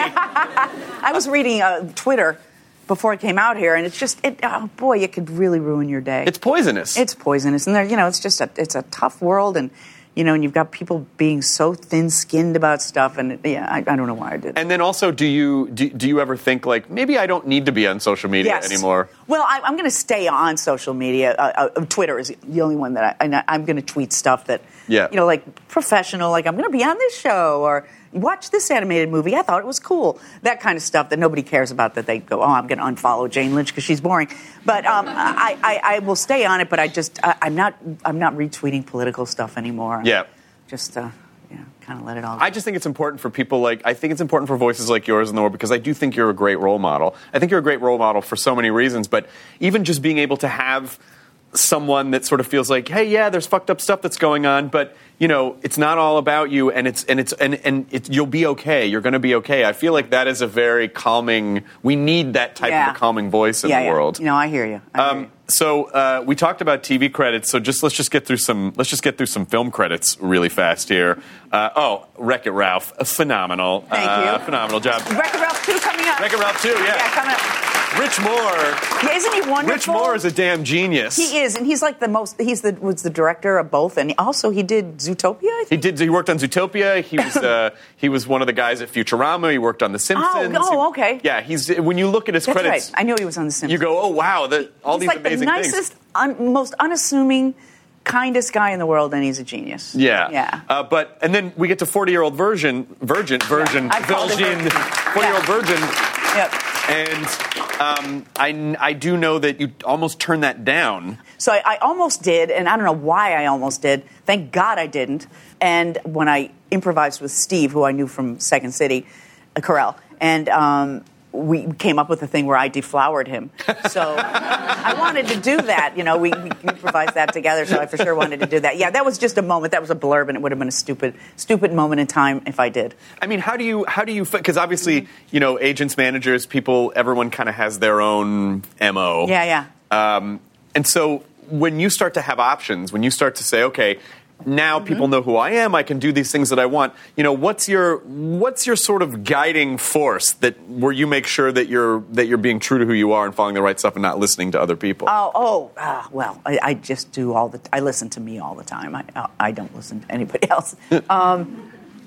I was reading uh, Twitter before I came out here, and it's just, it, oh boy, it could really ruin your day. It's poisonous. It's poisonous, and there, you know, it's just a, it's a tough world, and you know, and you've got people being so thin-skinned about stuff, and yeah, I, I don't know why I did it. And then also, do you do, do you ever think, like, maybe I don't need to be on social media Yes. anymore? Well, I, I'm going to stay on social media. Uh, uh, Twitter is the only one that I, and I, I'm going to tweet stuff that, Yeah. you know, like professional, like I'm going to be on this show, or watch this animated movie. I thought it was cool. That kind of stuff that nobody cares about, that they go, oh, I'm going to unfollow Jane Lynch because she's boring. But um, I, I, I will stay on it, but I just, I, I'm not I'm not retweeting political stuff anymore. Yeah. Just, uh, yeah, kind of let it all go. I just think it's important for people like, I think it's important for voices like yours in the world, because I do think you're a great role model. I think you're a great role model for so many reasons, but even just being able to have someone that sort of feels like, hey, yeah, there's fucked up stuff that's going on, but you know, it's not all about you, and it's and it's and and it, you'll be okay. You're going to be okay. I feel like that is a very calming. We need that type Yeah. of a calming voice in yeah, the yeah. world. You know, I hear you. I hear Um, you. so uh, we talked about T V credits. So just let's just get through some. Let's just get through some film credits really fast here. Uh, oh, Wreck-It Ralph, phenomenal. Thank uh, you. Phenomenal job. Wreck-It Ralph two coming up. Wreck-It Ralph two, yeah. Yeah, coming up. Rich Moore. Yeah, isn't he wonderful? Rich Moore is a damn genius. He is, and he's like the most. He's the was the director of both, and also he did Zootopia. I He think. did. He worked on Zootopia. He was. Uh, he was one of the guys at Futurama. He worked on The Simpsons. oh, okay. Yeah, he's. When you look at his That's credits, right. I knew he was on The Simpsons. you go, oh wow, the, all he's these like amazing the nicest, things. un, most unassuming, kindest guy in the world, and he's a genius. Yeah, yeah. Uh, but and then we get to forty-year-old virgin, virgin, virgin, I called it Virgin, virgin. forty-year-old virgin, Yep. and um, I I do know that you almost turned that down. So I, I almost did, and I don't know why I almost did. Thank God I didn't. And when I improvised with Steve, who I knew from Second City, uh, Carell, and um, we came up with a thing where I deflowered him. So I wanted to do that. You know, we, we improvised that together, so I for sure wanted to do that. Yeah, that was just a moment. That was a blurb, and it would have been a stupid, stupid moment in time if I did. I mean, how do you how do you because obviously you know agents, managers, people, everyone kind of has their own M O. Yeah, yeah. Um, and so when you start to have options, when you start to say, okay, now Mm-hmm. people know who I am, I can do these things that I want. You know, what's your what's your sort of guiding force that where you make sure that you're that you're being true to who you are and following the right stuff and not listening to other people? Oh, oh, uh, well, I, I just do all the. I listen to me all the time. I, I don't listen to anybody else. Um,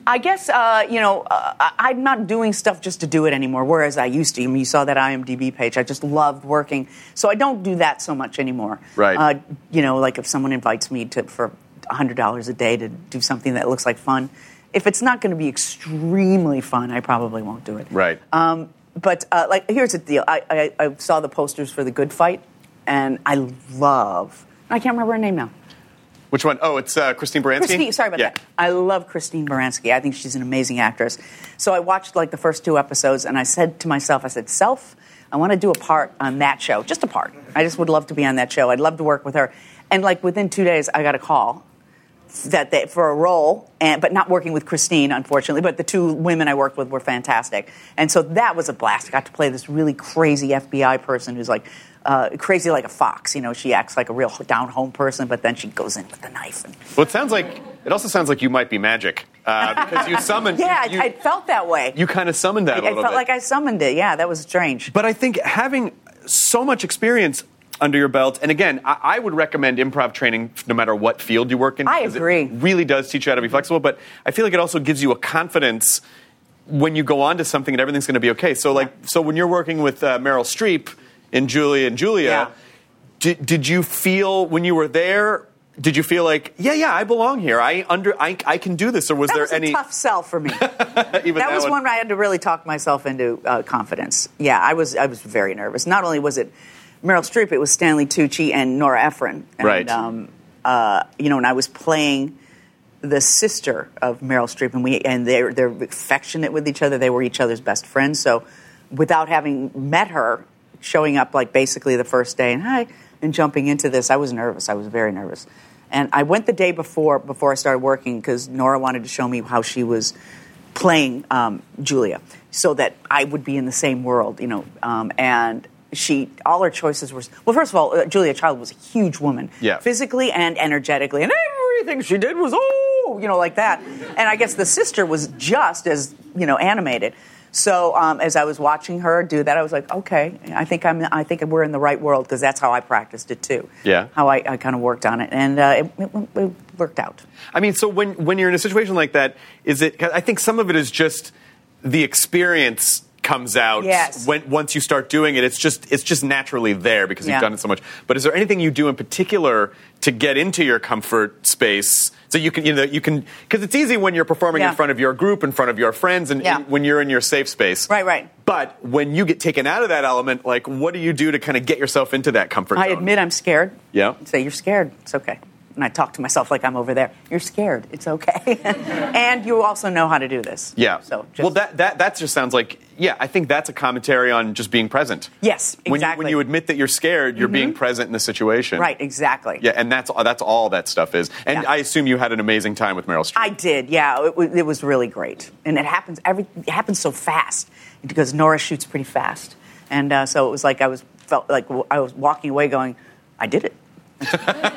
I guess, uh, you know, uh, I'm not doing stuff just to do it anymore, whereas I used to. I mean, you saw that I M D B page. I just loved working. So I don't do that so much anymore. Right. Uh, you know, like if someone invites me to for one hundred dollars a day to do something that looks like fun, if it's not going to be extremely fun, I probably won't do it. Right. Um, but, uh, like, here's the deal. I, I, I saw the posters for The Good Fight, and I love, I can't remember her name now. Which one? Oh, it's uh, Christine Baranski? Christine, sorry about yeah. that. I love Christine Baranski. I think she's an amazing actress. So I watched like the first two episodes, and I said to myself, I said, Self, I want to do a part on that show, just a part. I just would love to be on that show. I'd love to work with her. And like within two days, I got a call that they, for a role, and but not working with Christine, unfortunately. But the two women I worked with were fantastic, and so that was a blast. I got to play this really crazy F B I person who's like. Uh, crazy like a fox, you know. She acts like a real down-home person, but then she goes in with the knife. And... Well, it sounds like it also sounds like you might be magic uh, because you summoned. yeah, you, I, I felt that way. You kind of summoned that. I, a little I felt bit. like I summoned it. Yeah, that was strange. But I think having so much experience under your belt, and again, I, I would recommend improv training no matter what field you work in. I agree. It really does teach you how to be flexible, but I feel like it also gives you a confidence when you go on to something and everything's going to be okay. So, like, yeah. so when you're working with uh, Meryl Streep in Julia and Julia. Yeah. Did, did you feel when you were there? Did you feel like, yeah, yeah, I belong here. I under, I, I can do this. Or was that there was any a tough sell for me? Even that, that was one? one where I had to really talk myself into uh, confidence. Yeah, I was I was very nervous. Not only was it Meryl Streep, it was Stanley Tucci and Nora Ephron. And, right. Um, uh, you know, and I was playing the sister of Meryl Streep, and we and they're they're affectionate with each other. They were each other's best friends. So, without having met her, showing up like basically the first day and hi. And jumping into this, I was nervous. I was very nervous. And I went the day before before I started working because Nora wanted to show me how she was playing um, Julia so that I would be in the same world, you know. Um, and she, all her choices were, well, first of all, uh, Julia Child was a huge woman. Yeah. Physically and energetically. And everything she did was, oh, you know, like that. And I guess the sister was just as, you know, animated. So um, as I was watching her do that, I was like, okay, I think I'm. I think we're in the right world because that's how I practiced it too. Yeah. How I, I kind of worked on it, and uh, it, it, it worked out. I mean, so when when you're in a situation like that, is it? I think some of it is just the experience comes out. Yes. When once you start doing it, it's just it's just naturally there because Yeah. you've done it so much. But is there anything you do in particular to get into your comfort space? So you can, you know, you can, because it's easy when you're performing Yeah. in front of your group, in front of your friends, and Yeah. and when you're in your safe space. Right, right. But when you get taken out of that element, like, what do you do to kind of get yourself into that comfort I zone? admit I'm scared. Yeah. Say you're scared. It's okay. And I talk to myself like I'm over there. You're scared. It's okay. And you also know how to do this. Yeah. So just, well, that, that that just sounds like, yeah, I think that's a commentary on just being present. yes, When you, exactly. when you admit that you're scared, you're being present in the situation. right, exactly. Yeah, and that's that's all that stuff is. And Yeah. I assume you had an amazing time with Meryl Streep. I did, yeah. It, wa- it was really great, and it happens. Every it happens so fast because Nora shoots pretty fast, and uh, so it was like I was felt like w- I was walking away, going, "I did it." It's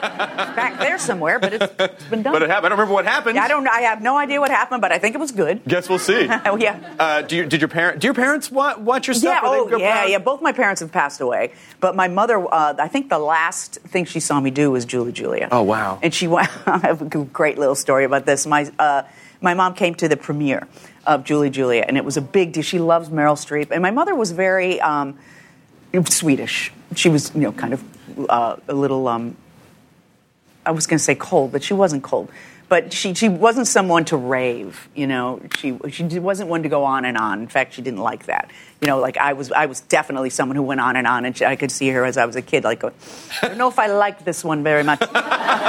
back there somewhere, but it's, it's been done. But it happened. I don't remember what happened. Yeah, I don't. I have no idea what happened, but I think it was good. Guess we'll see. Oh yeah. Uh, do you, did your parent? Do your parents watch, watch your stuff? Yeah, Are they oh, good yeah, proud? yeah. Both my parents have passed away, but my mother, uh, I think the last thing she saw me do was Julie Julia. Oh, wow. And she went. I have a great little story about this. My uh, my mom came to the premiere of Julie Julia, and it was a big deal. She loves Meryl Streep, and my mother was very um, Swedish. She was, you know, kind of uh, a little. Um, I was going to say cold, but she wasn't cold. But she, she wasn't someone to rave, you know. She she wasn't one to go on and on. In fact, she didn't like that. You know, like I was I was definitely someone who went on and on, and she, I could see her as I was a kid, like, going, I don't know if I liked this one very much. But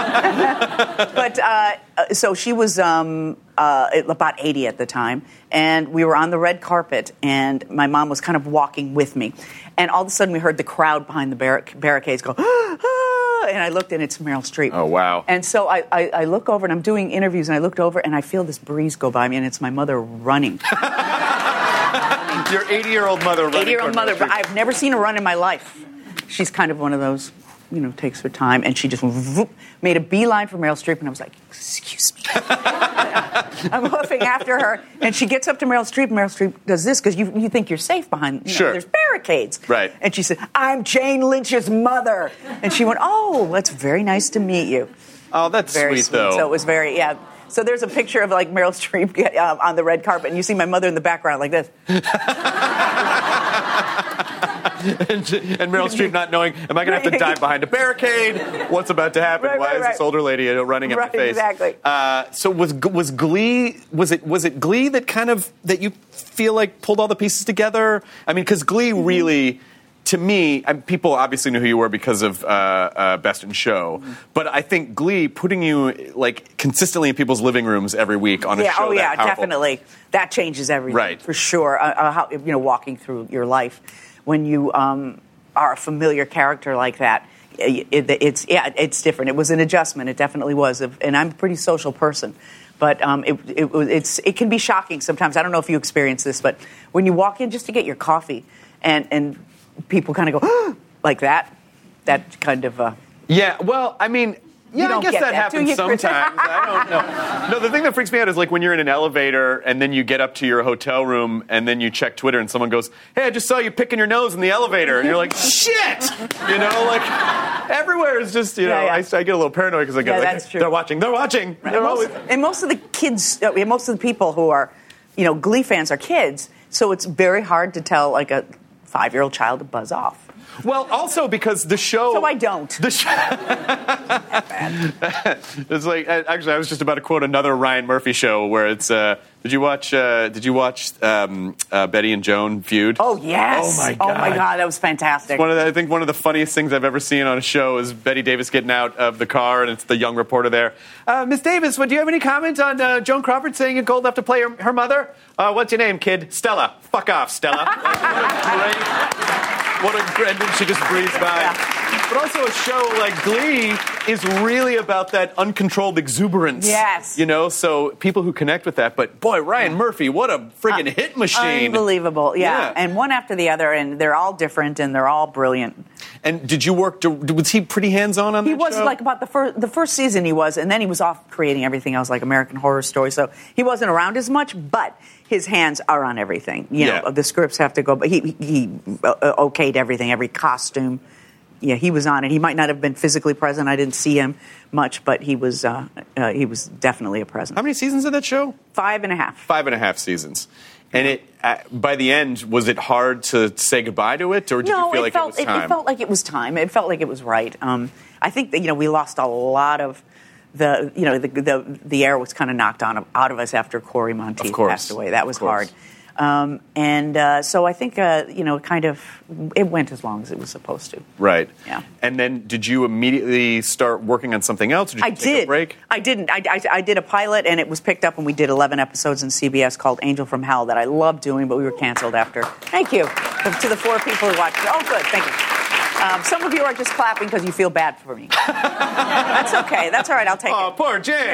uh, so she was um, uh, about eighty at the time, and we were on the red carpet, and my mom was kind of walking with me. And all of a sudden, we heard the crowd behind the barric- barricades go, ah, and I looked, and it's Meryl Streep. Oh, wow. And so I, I, I look over, and I'm doing interviews, and I looked over, and I feel this breeze go by me, and it's my mother running. Your eighty-year-old mother running. eighty-year-old toward mother, Meryl but Streep. I've never seen her run in my life. She's kind of one of those, you know, takes her time, and she just whoop, made a beeline for Meryl Streep, and I was like, excuse me. I'm hoofing after her, and she gets up to Meryl Streep, and Meryl Streep does this, because you, you think you're safe behind, you know, Sure. there's barricades. Right. And she said, I'm Jane Lynch's mother. And she went, oh, that's very nice to meet you. Oh, that's Very sweet, sweet. though. So it was very, yeah. So there's a picture of like Meryl Streep uh, on the red carpet, and you see my mother in the background like this. and, and Meryl Streep not knowing, am I going to have to dive behind a barricade? What's about to happen? Right, Why right, is right. this older lady running at Right, my face? exactly. Uh, so was was Glee? Was it was it Glee that kind of that you feel like pulled all the pieces together? I mean, because Glee Mm-hmm. really. To me, I, people obviously knew who you were because of uh, uh, Best in Show, Mm-hmm. but I think Glee, putting you like consistently in people's living rooms every week on a Yeah, show oh yeah, that powerful, definitely. That changes everything, Right. for sure. Uh, uh, how, you know, walking through your life when you um, are a familiar character like that, it, it, it's yeah, it's different. It was an adjustment. It definitely was, and I'm a pretty social person. But um, it, it, it's, it can be shocking sometimes. I don't know if you experience this, but when you walk in just to get your coffee and and people kind of go like that, that kind of. Uh, Yeah, well, I mean, yeah, I don't guess get that, that, do happens you, Chris? sometimes. I don't know. No, the thing that freaks me out is like when you're in an elevator and then you get up to your hotel room and then you check Twitter and someone goes, "Hey, I just saw you picking your nose in the elevator," and you're like, "Shit!" You know, like everywhere is just, you know, Yeah, yeah. I, I get a little paranoid because I get Yeah, like, that's true. they're watching, they're watching. And They're most, always- and most of the kids, uh, most of the people who are, you know, Glee fans are kids, so it's very hard to tell like a five-year-old child to buzz off. Well, also because the show. So I don't. The show. It's like actually, I was just about to quote another Ryan Murphy show where it's. Uh, did you watch? Uh, did you watch um, uh, Betty and Joan feud? Oh yes! Oh my god! Oh my god! That was fantastic. One of the, I think one of the funniest things I've ever seen on a show is Betty Davis getting out of the car, and it's the young reporter there. Uh, Miss Davis, what, do you have any comment on uh, Joan Crawford saying you're going to have to play her, her mother? Uh, what's your name, kid? Stella. Fuck off, Stella. What a great. What a great. And then she just breezed by. Yeah. But also a show like Glee is really about that uncontrolled exuberance. Yes. You know, so people who connect with that. But boy, Ryan Murphy, what a friggin' Uh, hit machine. Unbelievable, yeah. Yeah. And one after the other, and they're all different, and they're all brilliant. And did you work, was he pretty hands-on on that He was show? like about the first the first season he was, and then he was off creating everything else like American Horror Story. So he wasn't around as much, but his hands are on everything. You Yeah. know, the scripts have to go, but he he uh, okayed everything, every costume. Yeah, he was on it. He might not have been physically present. I didn't see him much, but he was uh, uh, he was definitely a presence. How many seasons of that show? Five and a half. Five and a half seasons. And it uh, by the end, was it hard to say goodbye to it, or did no, you feel it like felt it was time? It, felt like it was time. It felt like it was right. Um, I think that you know we lost a lot of the you know the the, the air was kind of knocked on out of us after Corey Monteith Of course. passed away. That was Of course. hard. Um, and uh, so I think uh, you know kind of it went as long as it was supposed to. Right. Yeah. And then did you immediately start working on something else? Or did you I take did. a break? I didn't. I, I, I did a pilot, and it was picked up, and we did eleven episodes in C B S called Angel from Hell that I loved doing, but we were canceled after. Thank you to the four people who watched it. Oh, good. Thank you. Um, some of you are just clapping because you feel bad for me. That's okay. That's all right. I'll take Oh, it. poor Jane.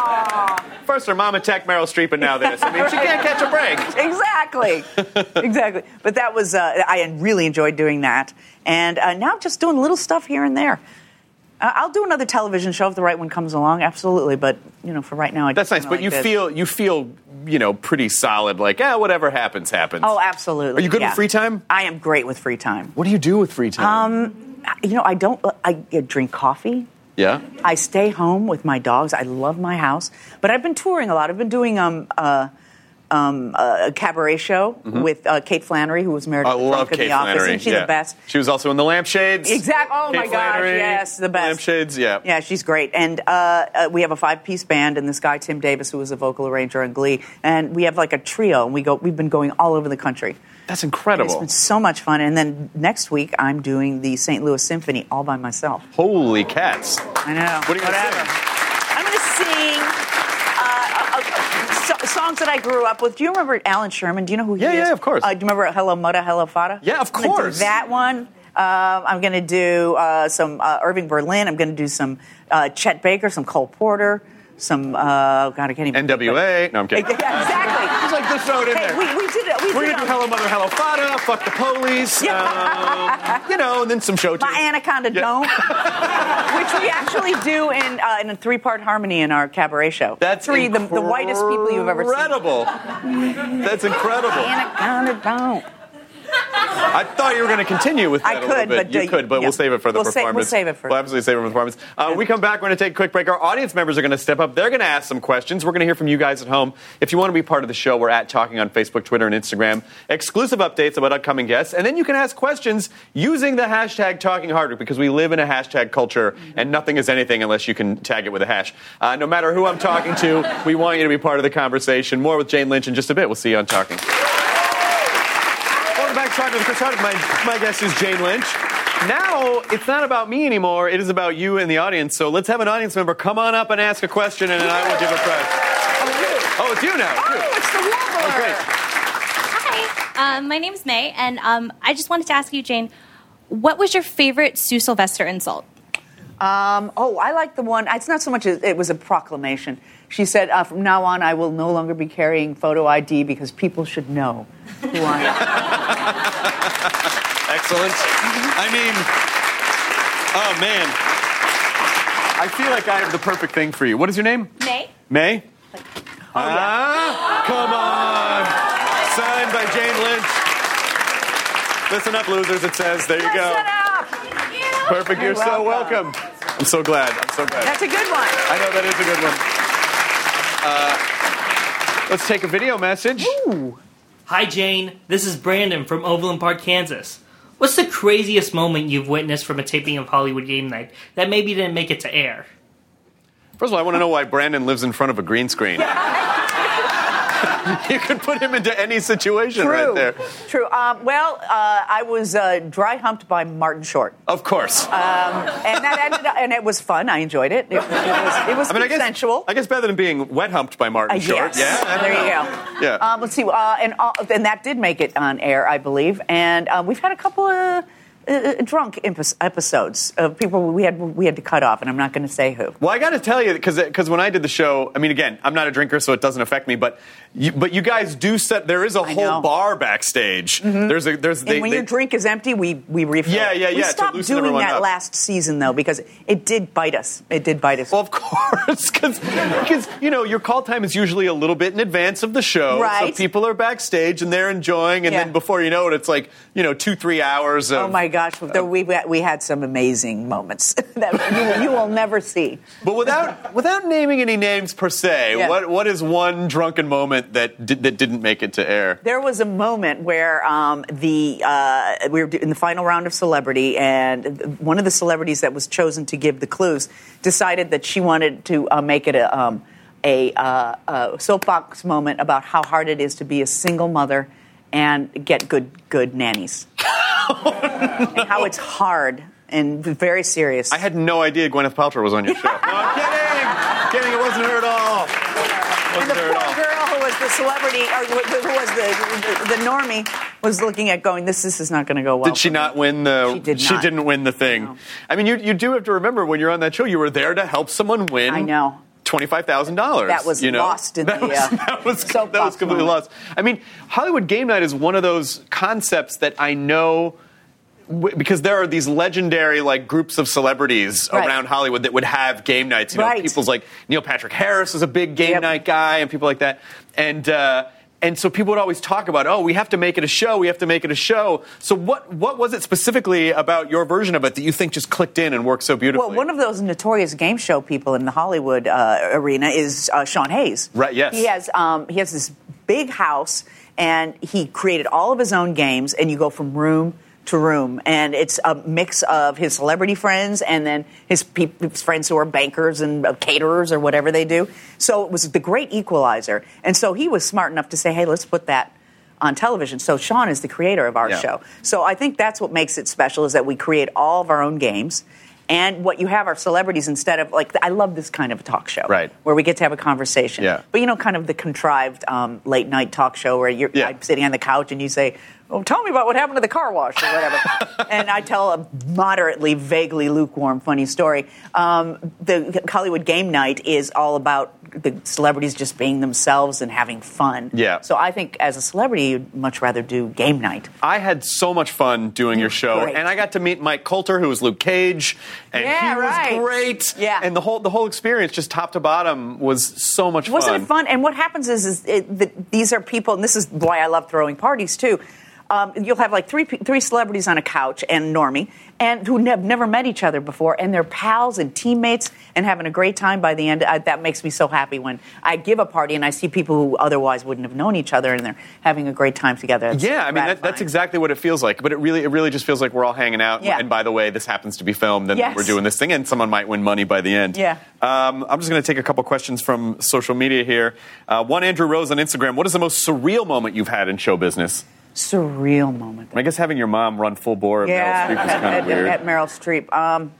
Aw. First her mom attacked Meryl Streep, and now this. I mean, she can't catch a break. Exactly. Exactly. But that was, uh, I really enjoyed doing that. And uh, now just doing little stuff here and there. Uh, I'll do another television show if the right one comes along, absolutely. But, you know, for right now, I That's just nice, kinda but like you this. feel you feel you know pretty solid. Like, ah, whatever happens, happens. Oh, absolutely. Are you good yeah. with free time? I am great with free time. What do you do with free time? You know, I don't, I drink coffee. Yeah. I stay home with my dogs. I love my house. But I've been touring a lot. I've been doing um, uh, um, a cabaret show mm-hmm. with uh, Kate Flannery, who was married I to love Drunk in Kate the Office. Flannery. Isn't she yeah. the best? She was also in The Lampshades. Exactly. Oh, Kate my gosh. Flannery, Yes, the best. Lampshades, yeah. Yeah, she's great. And uh, uh, we have a five-piece band, and this guy, Tim Davis, who was a vocal arranger in Glee. And we have like a trio, and we go, we've been going all over the country. That's incredible. It's been so much fun. And then next week, I'm doing the Saint Louis Symphony all by myself. Holy cats. I know. What are you going to Whatever. sing? I'm going to sing uh, uh, uh, so- songs that I grew up with. Do you remember Alan Sherman? Do you know who he Yeah, is? yeah, of course. Uh, do you remember Hello Mudda, Hello Fada? Yeah, of I'm gonna course. do that one. Uh, I'm going to do uh, some uh, Irving Berlin. I'm going to do some uh, Chet Baker, some Cole Porter, some, uh, God, I can't even... N W A. No, I'm kidding. Yeah, exactly. Just like this throw it in Hey, there. we, we did it. We We're did going to do it. Hello Mother, Hello Fada, Fuck the Police, Yeah. um, you know, and then some show tunes. My Anaconda Yeah. Don't, which we actually do in uh, in a three-part harmony in our cabaret show. That's three the, the whitest people you've ever seen. Incredible. That's incredible. Anaconda Don't. I thought you were going to continue with that I a little could, bit. but you uh, could, but yeah. we'll save it for the we'll performance. Sa- we'll save it for. We'll absolutely save it for the performance. Uh, we come back. We're going to take a quick break. Our audience members are going to step up. They're going to ask some questions. We're going to hear from you guys at home. If you want to be part of the show, we're at Talking on Facebook, Twitter, and Instagram. Exclusive updates about upcoming guests, and then you can ask questions using the hashtag Talking Hardwick, because we live in a hashtag culture, and nothing is anything unless you can tag it with a hash. Uh, no matter who I'm talking to, we want you to be part of the conversation. More with Jane Lynch in just a bit. We'll see you on Talking. Welcome back to Talking with Chris Hardwick. My, my guest is Jane Lynch. Now, it's not about me anymore. It is about you and the audience. So let's have an audience member come on up and ask a question, and then I will give a prize. Oh, it's you now. It's you. Oh, it's the Wobbler. Oh, great. Hi, um, my name is May, and um, I just wanted to ask you, Jane, what was your favorite Sue Sylvester insult? Um, oh, I like the one. It's not so much as it was a proclamation. She said, uh, from now on, I will no longer be carrying photo I D because people should know who I am. Excellent. I mean, oh, man. I feel like I have the perfect thing for you. What is your name? May. May? Oh, ah, come on. Signed by Jane Lynch. Listen up, losers, it says. There you go. Listen up. Perfect. You're, You're so welcome. welcome. I'm so glad. I'm so glad. That's a good one. I know that is a good one. Uh, let's take a video message. Ooh. Hi, Jane. This is Brandon from Overland Park, Kansas. What's the craziest moment you've witnessed from a taping of Hollywood Game Night that maybe didn't make it to air? First of all, I want to know why Brandon lives in front of a green screen. You could put him into any situation True. right there. True. Um, well, uh, I was uh, dry humped by Martin Short. Of course. Um, and that ended up, and it was fun. I enjoyed it. It, it was, it was I mean, consensual. I guess, I guess better than being wet humped by Martin Uh, Short. yes. Yeah. There you go. Yeah. Um, let's see. Uh, and, uh, and that did make it on air, I believe. And uh, we've had a couple of uh, drunk imp- episodes of people we had we had to cut off, and I'm not going to say who. Well, I got to tell you, because when I did the show, I mean, again, I'm not a drinker, so it doesn't affect me. But you, but you guys do set. There is a I whole know. bar backstage. Mm-hmm. There's a there's. And They, when they, your drink is empty, we we refill. Yeah, yeah, We yeah, to stopped loosen doing everyone that up. last season though, because it did bite us. It did bite us. Well, of course, because you know your call time is usually a little bit in advance of the show, Right. so people are backstage and they're enjoying, and Yeah. then before you know it, it's like you know two, three hours of. Oh my gosh, there, we we had some amazing moments that you, you will never see. But without without naming any names per se, Yeah. what what is one drunken moment that did, that didn't make it to air? There was a moment where um, the uh, we were in the final round of Celebrity, and one of the celebrities that was chosen to give the clues decided that she wanted to uh, make it a um, a, uh, a soapbox moment about how hard it is to be a single mother and get good good nannies, and how it's hard and very serious. I had no idea Gwyneth Paltrow was on your show. No, I'm kidding. Kidding. It wasn't her at all. It And the wasn't her poor at all. girl who was the celebrity, or who was the, the, the normie, was looking at going, this, this is not going to go well. Did she for not me. win the? She did not. didn't win the thing. No. I mean, you you do have to remember when you're on that show, you were there to help someone win. I know. Twenty-five thousand dollars. That was you know? lost in that the, was, uh, that was, soapbox that was completely moment. lost. I mean, Hollywood Game Night is one of those concepts that I know. Because there are these legendary like groups of celebrities Right. around Hollywood that would have game nights. You know, Right. people's like Neil Patrick Harris is a big game Yep. night guy, and people like that. And uh, and so people would always talk about, oh, we have to make it a show. We have to make it a show. So what what was it specifically about your version of it that you think just clicked in and worked so beautifully? Well, one of those notorious game show people in the Hollywood uh, arena is uh, Sean Hayes. Right, yes. He has um, he has this big house, and he created all of his own games, and you go from room to room, and it's a mix of his celebrity friends and then his, pe- his friends who are bankers and uh, caterers or whatever they do. So it was the great equalizer. And so he was smart enough to say, hey, let's put that on television. So Sean is the creator of our Yeah. show. So I think that's what makes it special, is that we create all of our own games. And what you have are celebrities instead of, like, I love this kind of a talk show. Right. Where we get to have a conversation. Yeah. But, you know, kind of the contrived um, late night talk show where you're Yeah. I'm sitting on the couch and you say, oh, tell me about what happened to the car wash or whatever. And I tell a moderately, vaguely lukewarm, funny story. Um, the Hollywood Game Night is all about the celebrities just being themselves and having fun. Yeah. So I think as a celebrity, you'd much rather do game night. I had so much fun doing your show, Great. and I got to meet Mike Coulter, who was Luke Cage, and Yeah, he was right. great. Yeah. And the whole the whole experience, just top to bottom, was so much Wasn't fun. it fun? And what happens is, is it, that these are people, and this is why I love throwing parties too. um, you'll have like three three celebrities on a couch and Normie, and who have never met each other before, and they're pals and teammates and having a great time by the end. I, that makes me so happy when I give a party and I see people who otherwise wouldn't have known each other and they're having a great time together. It's yeah, I mean that, that's exactly what it feels like. But it really, it really just feels like we're all hanging out. Yeah. And by the way, this happens to be filmed, and Yes. we're doing this thing, and someone might win money by the end. Yeah. Um, I'm just going to take a couple questions from social media here. Uh, one, Andrew Rose on Instagram. What is the most surreal moment you've had in show business? Surreal moment. I guess having your mom run full bore at Yeah, Meryl Streep is at, kind at, of weird. at Meryl Streep. Um,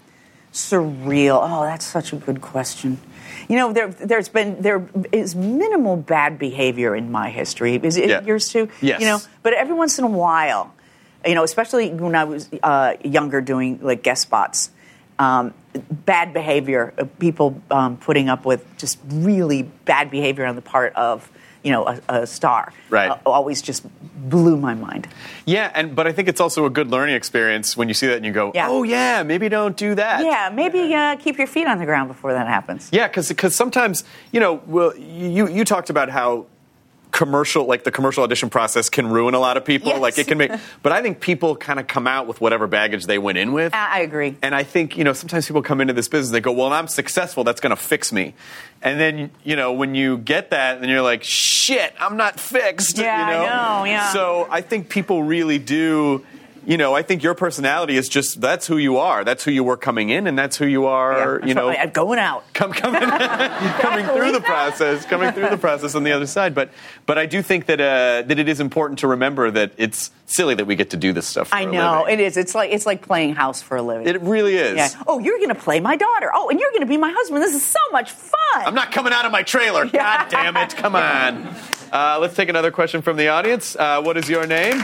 surreal. Oh, that's such a good question. You know, there, there's been there is minimal bad behavior in my history. Is it Yeah. yours too? Yes. You know, but every once in a while, you know, especially when I was uh, younger, doing like guest spots. Um, bad behavior, uh, people um, putting up with just really bad behavior on the part of, you know, a, a star. Right. Uh, always just blew my mind. Yeah, and but I think it's also a good learning experience when you see that and you go, Yeah. oh yeah, maybe don't do that. Yeah, maybe uh, keep your feet on the ground before that happens. Yeah, because sometimes, you know, well, you you talked about how commercial, like the commercial audition process can ruin a lot of people. Yes. Like it can make, but I think people kind of come out with whatever baggage they went in with. I I agree. And I think, you know, sometimes people come into this business, they go, well, I'm successful, that's going to fix me. And then, you know, when you get that, then you're like, shit, I'm not fixed. Yeah, you know? I know, yeah. So I think people really do, you know, I think your personality is just, that's who you are. That's who you were coming in, and that's who you are, Yeah, you know. I'm going out. Come, coming, coming through the process, coming through the process on the other side. But, but I do think that uh, that it is important to remember that it's silly that we get to do this stuff for I a know living. it is. It's like it's like playing house for a living. It really is. Yeah. Oh, you're going to play my daughter. Oh, and you're going to be my husband. This is so much fun. I'm not coming out of my trailer. God damn it! Come on. Uh, let's take another question from the audience. Uh, what is your name?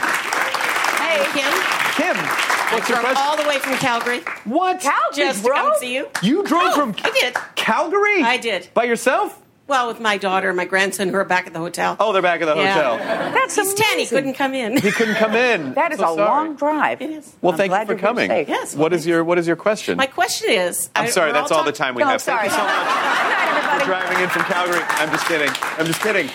Hey, Kim. Kim. What's your Drove question? all the way from Calgary What? Calgary, just to bro. come see you. You drove Oh, from I did. Calgary? I did. By yourself? Well, with my daughter and my grandson who are back at the hotel. Oh, they're back at the Yeah. hotel. That's He's ten. He amazing. couldn't come in. He couldn't come in. That is So a sorry. long drive. It is. Well, I'm thank you glad for you're here coming. safe. Yes, What well, is your What is your question? My question is... I'm I- sorry. we're That's all the talk- time we No, have. sorry. Thank you so much Good night, for everybody. driving in from Calgary. I'm just kidding. I'm just kidding.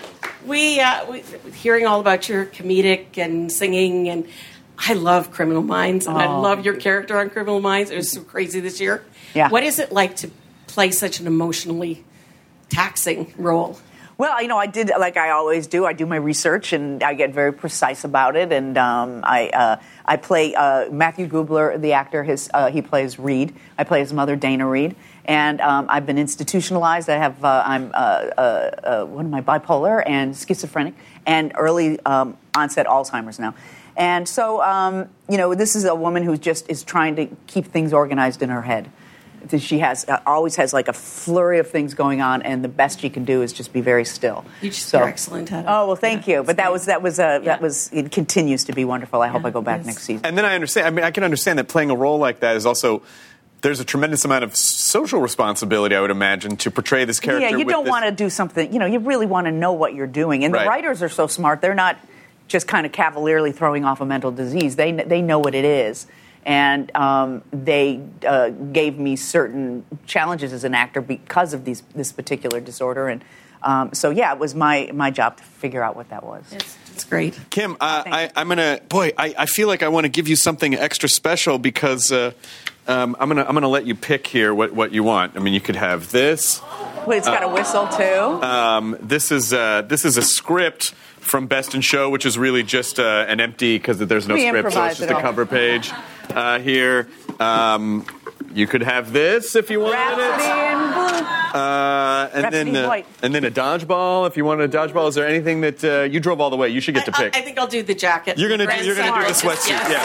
We, uh, we hearing all about your comedic and singing, and I love Criminal Minds, and I Oh. love your character on Criminal Minds. It was so crazy this year. Yeah. What is it like to play such an emotionally taxing role? Well, you know, I did like I always do. I do my research and I get very precise about it. And um, I uh, I play uh, Matthew Gubler, the actor. His uh, he plays Reed. I play his mother, Dana Reed. And um, I've been institutionalized. I have uh, I'm uh, uh, uh, what am I bipolar and schizophrenic and early um, onset Alzheimer's now. And so um, you know, this is a woman who just is trying to keep things organized in her head. She has uh, always has like a flurry of things going on, and the best she can do is just be very still. You just So- you're excellent at it. Oh well, thank Yeah, you. But it's that great. was that was uh, Yeah. that was it continues to be wonderful. I hope Yeah, I go back yes. next season. And then I understand. I mean, I can understand that playing a role like that is also. There's a tremendous amount of social responsibility, I would imagine, to portray this character. Yeah, you with don't this- want to do something. You know, you really want to know what you're doing. And Right. the writers are so smart; they're not just kind of cavalierly throwing off a mental disease. They they know what it is. And um, they uh, gave me certain challenges as an actor because of these, this particular disorder. And um, so, yeah, it was my, my job to figure out what that was. It's, it's great. Kim, uh, Thank I, you. I'm gonna. Boy, I, I feel like I want to give you something extra special because uh, um, I'm gonna I'm gonna let you pick here what, what you want. I mean, you could have this. Wait, it's got a whistle, too? Um, this is uh, this is a script from Best in Show, which is really just uh, an empty because there's no We script, so improvise it's just it a all. cover page uh, here. Um, you could have this if you wanted Rhapsody it. in blue. Uh, and Rhapsody then in uh, white. and then a dodgeball if you wanted a dodgeball. Is there anything that uh, you drove all the way? You should get to I, pick. I, I think I'll do the jacket. You're gonna do, Grandson you're gonna do the dress. sweatsuit. Yes.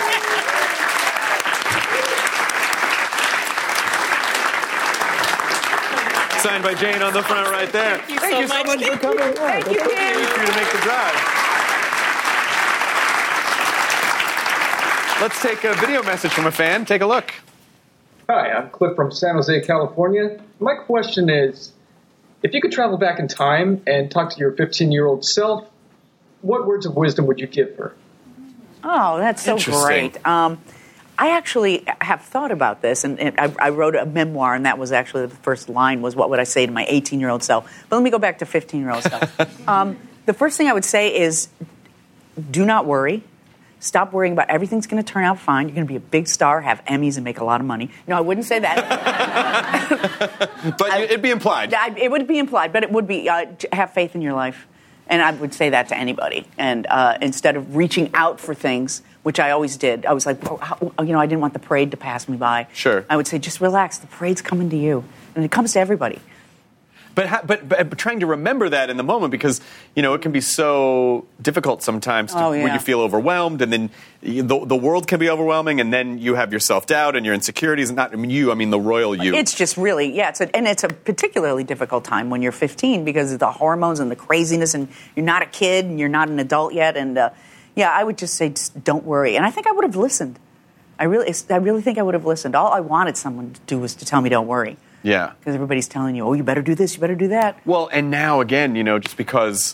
Yeah. Signed by Jane on the front right there. Thank you so much. much for coming. Thank you, Thank Kim. you for you to make the drive. Let's take a video message from a fan. Take a look. Hi, I'm Cliff from San Jose, California. My question is, if you could travel back in time and talk to your fifteen-year-old self, what words of wisdom would you give her? Oh, that's so Interesting. great. Um, I actually have thought about this, and, and I, I wrote a memoir, and that was actually the first line was, what would I say to my eighteen-year-old self? But let me go back to fifteen-year-old self. um, the first thing I would say is, do not worry. Stop worrying about everything's going to turn out fine. You're going to be a big star, have Emmys, and make a lot of money. No, I wouldn't say that. But I, it'd be implied. I, it would be implied, but it would be uh, have faith in your life. And I would say that to anybody. And uh, instead of reaching out for things, which I always did, I was like, oh, how, you know, I didn't want the parade to pass me by. Sure. I would say, just relax. The parade's coming to you. And it comes to everybody. But, ha- but but trying to remember that in the moment, because you know it can be so difficult sometimes to, Oh, yeah. when you feel overwhelmed, and then you, the the world can be overwhelming, and then you have your self doubt and your insecurities. And not I mean you, I mean the royal you. It's just really, yeah, it's a, and it's a particularly difficult time when you're fifteen because of the hormones and the craziness, and you're not a kid and you're not an adult yet. And uh, yeah, I would just say, just don't worry. And I think I would have listened. I really, I really think I would have listened. All I wanted someone to do was to tell me, don't worry. Yeah. Because everybody's telling you, oh, you better do this, you better do that. Well, and now again, you know, just because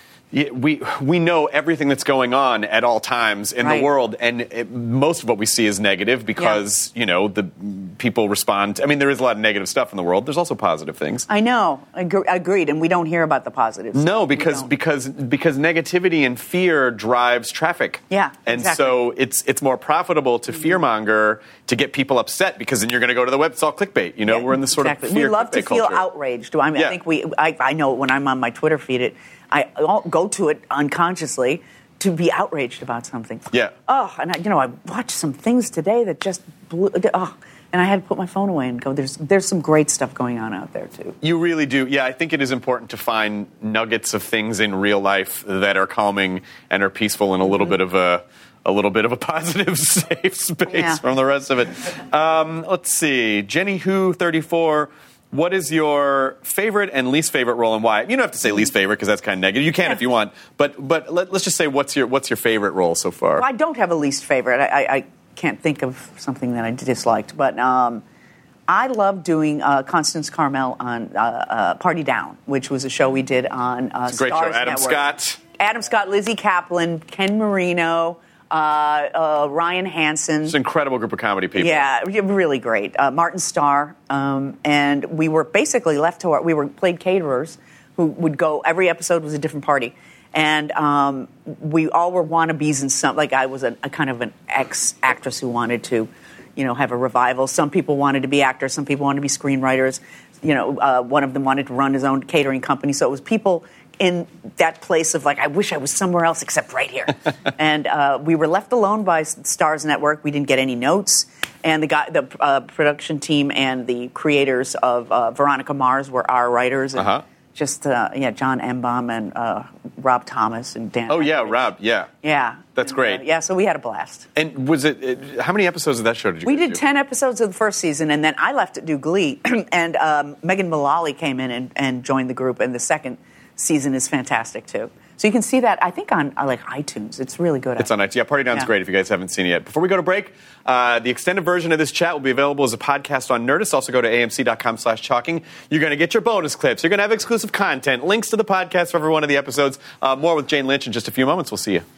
we we know everything that's going on at all times in Right. the world, and it, most of what we see is negative because you know the people respond. I mean, there is a lot of negative stuff in the world. There's also positive things. I know, Agre- agreed, and we don't hear about the positives. No, We because don't. because because negativity and fear drives traffic. Yeah, and exactly. so it's it's more profitable to fearmonger to get people upset because then you're going to go to the web. It's all clickbait. You know, Yeah, we're in this sort exactly. of fear We love to clickbait feel culture. outraged. I mean, Yeah. I think we. I, I know when I'm on my Twitter feed, it I I'll go to it unconsciously to be outraged about something. Yeah. Oh, and I, you know, I watched some things today that just blew. Oh, and I had to put my phone away and go. There's there's some great stuff going on out there too. You really do. Yeah, I think it is important to find nuggets of things in real life that are calming and are peaceful and a little Mm-hmm. bit of a a little bit of a positive, safe space Yeah. from the rest of it. Um, let's see. Jenny Who, thirty-four. What is your favorite and least favorite role and why? You don't have to say least favorite because that's kind of negative. You can Yeah. if you want, but but let, let's just say what's your what's your favorite role so far? Well, I don't have a least favorite. I, I, I can't think of something that I disliked, but um, I love doing uh, Constance Carmel on uh, uh, Party Down, which was a show we did on uh, It's a great Starz show. Adam Network. Scott. Adam Scott, Lizzie Kaplan, Ken Marino, uh, uh, Ryan Hansen. It's an incredible group of comedy people. Yeah, re- really great. Uh, Martin Starr, um, and we were basically left to our. We were played caterers who would go. Every episode was a different party, and um, we all were wannabes and some. Like I was a, a kind of an ex actress who wanted to, you know, have a revival. Some people wanted to be actors. Some people wanted to be screenwriters. You know, uh, one of them wanted to run his own catering company. So it was people in that place of like, I wish I was somewhere else except right here. And uh, we were left alone by Starz Network. We didn't get any notes. And the guy, the uh, production team and the creators of uh, Veronica Mars were our writers. And Uh-huh. Just, uh, yeah, John Embaum and uh, Rob Thomas and Dan. Oh yeah, Aykroyd. Rob. Yeah. Yeah. That's And, great. Uh, yeah, so we had a blast. And was it, it? How many episodes of that show did you? We guys did do? ten episodes of the first season, and then I left to do Glee. and um, Megan Mullally came in and, and joined the group, and the second season is fantastic, too. So you can see that, I think, on uh, like iTunes. It's really good. It's on iTunes. Yeah, Party Down's Yeah. great if you guys haven't seen it yet. Before we go to break, uh, the extended version of this chat will be available as a podcast on Nerdist. Also go to amc.com slash talking. You're going to get your bonus clips. You're going to have exclusive content, links to the podcast for every one of the episodes. Uh, more with Jane Lynch in just a few moments. We'll see you.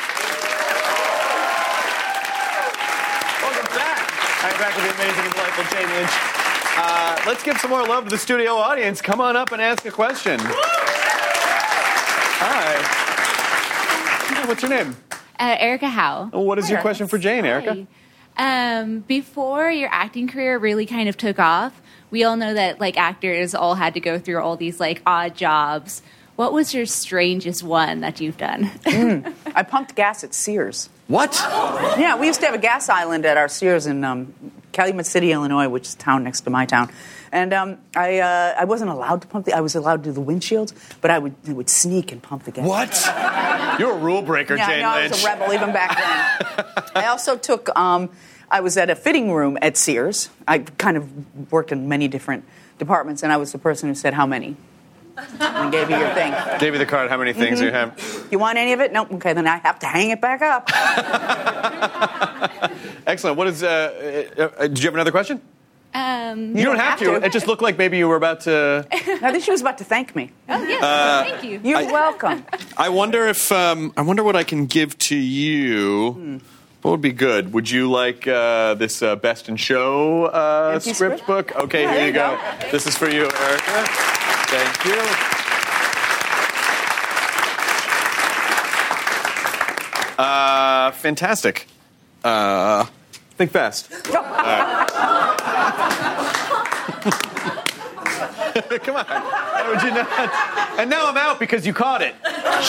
Welcome back. I'm back with the amazing and delightful Jane Lynch. Uh, let's give some more love to the studio audience. Come on up and ask a question. Hi. What's your name? Uh, Erica Howe. What is your question for Jane, Erica? Hi. Um, before your acting career really kind of took off, we all know that like actors all had to go through all these like odd jobs. What was your strangest one that you've done? mm. I pumped gas at Sears. What? Yeah, we used to have a gas island at our Sears in um, Calumet City, Illinois, which is a town next to my town. And um, I uh, I wasn't allowed to pump the. I was allowed to do the windshields, but I would I would sneak and pump the gas. What? You're a rule breaker, Yeah, Jane no, I Lynch. was a rebel even back then. I also took. Um, I was at a fitting room at Sears. I kind of worked in many different departments, and I was the person who said how many. And gave you your thing. Gave you the card. How many things Mm-hmm. you have? You want any of it? No. Okay, then I have to hang it back up. Excellent. What is? Uh, uh, uh, did you have another question? Um, You, don't, have, to. It just looked like maybe you were about to. I think she was about to thank me. oh yes, Uh, thank you. You're welcome. I wonder if um, I wonder what I can give to you. Hmm. What would be good? Would you like uh, this uh, Best in Show uh, Empty script script? book? Okay, Yeah, here there you you go. go. This is for you, Erica. Thank you. Uh, fantastic. Uh, think fast. All right. Come on. How would you not? And now I'm out because you caught it.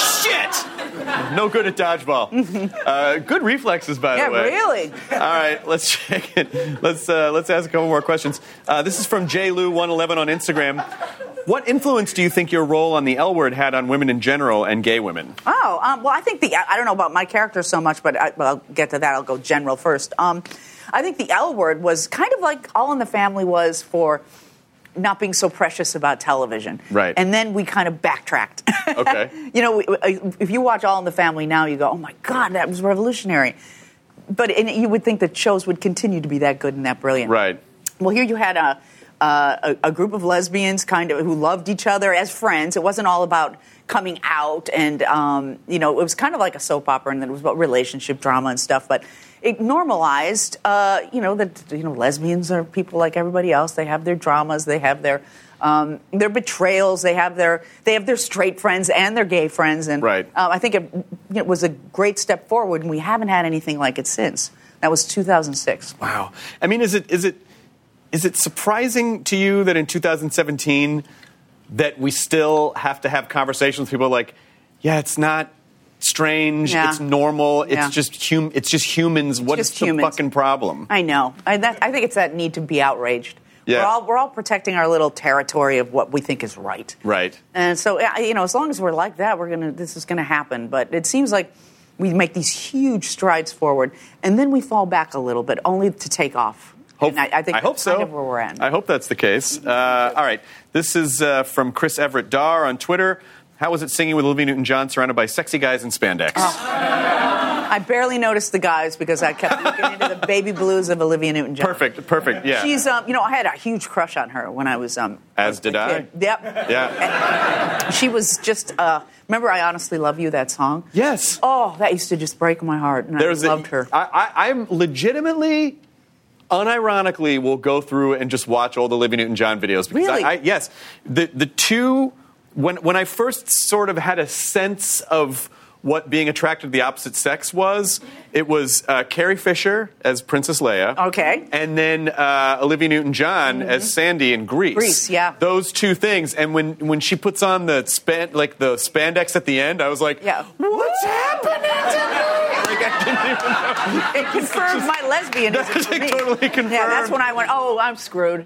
Shit! No good at dodgeball. Uh, good reflexes, by Yeah, the way. really. All right, let's check it. Let's uh, let's ask a couple more questions. Uh, this is from J Lou one eleven on Instagram. What influence do you think your role on the L Word had on women in general and gay women? Oh, um, well, I think the, I don't know about my character so much, but I, well, I'll get to that. I'll go general first. Um, I think the L Word was kind of like All in the Family was for not being so precious about television. Right. And then we kind of backtracked. Okay. You know, if you watch All in the Family now, you go, oh, my God, that was revolutionary. But and you would think that shows would continue to be that good and that brilliant. Right. Well, here you had a... Uh, a, a group of lesbians kind of who loved each other as friends. It wasn't all about coming out and, um, you know, it was kind of like a soap opera and then it was about relationship drama and stuff. But it normalized, uh, you know, that, you know, lesbians are people like everybody else. They have their dramas. They have their um, their betrayals. They have their they have their straight friends and their gay friends. And right. uh, I think it, it was a great step forward, and we haven't had anything like it since. That was two thousand six. Wow. I mean, is it is it... Is it surprising to you that in two thousand seventeen that we still have to have conversations with people like, yeah, it's not strange, Yeah. it's normal, Yeah. it's just hum- it's just humans. What is just the humans. fucking problem? I know. I, that, I think it's that need to be outraged. Yeah. We're all we're all protecting our little territory of what we think is right. Right. And so, uh, you know, as long as we're like that, we're gonna. This is gonna happen. But it seems like we make these huge strides forward, and then we fall back a little bit, only to take off. Hope, And I, I think I hope that's so. kind of where we're at. I hope that's the case. Uh, all right. This is uh, from Chris Everett Dar on Twitter. How was it singing with Olivia Newton-John surrounded by sexy guys in spandex? Oh. I barely noticed the guys because I kept looking into the baby blues of Olivia Newton-John. Perfect, perfect, yeah. She's, um, you know, I had a huge crush on her when I was, um, As a did I. kid. Yep. Yeah. And she was just, uh, remember I Honestly Love You, that song? Yes. Oh, that used to just break my heart, and There's I a- loved her. I, I, I'm legitimately... unironically will go through and just watch old Olivia Newton-John videos. Because Really? I, I, yes. The the two, when when I first sort of had a sense of what being attracted to the opposite sex was, it was uh, Carrie Fisher as Princess Leia. Okay. And then uh, Olivia Newton-John as Sandy in Grease. Grease, yeah. Those two things. And when, when she puts on the span, like the spandex at the end, I was like, Yeah. what's happening to me? Like, I didn't even know. It confirmed my lesbianism for It me. totally confirmed. Yeah, that's when I went, oh, I'm screwed.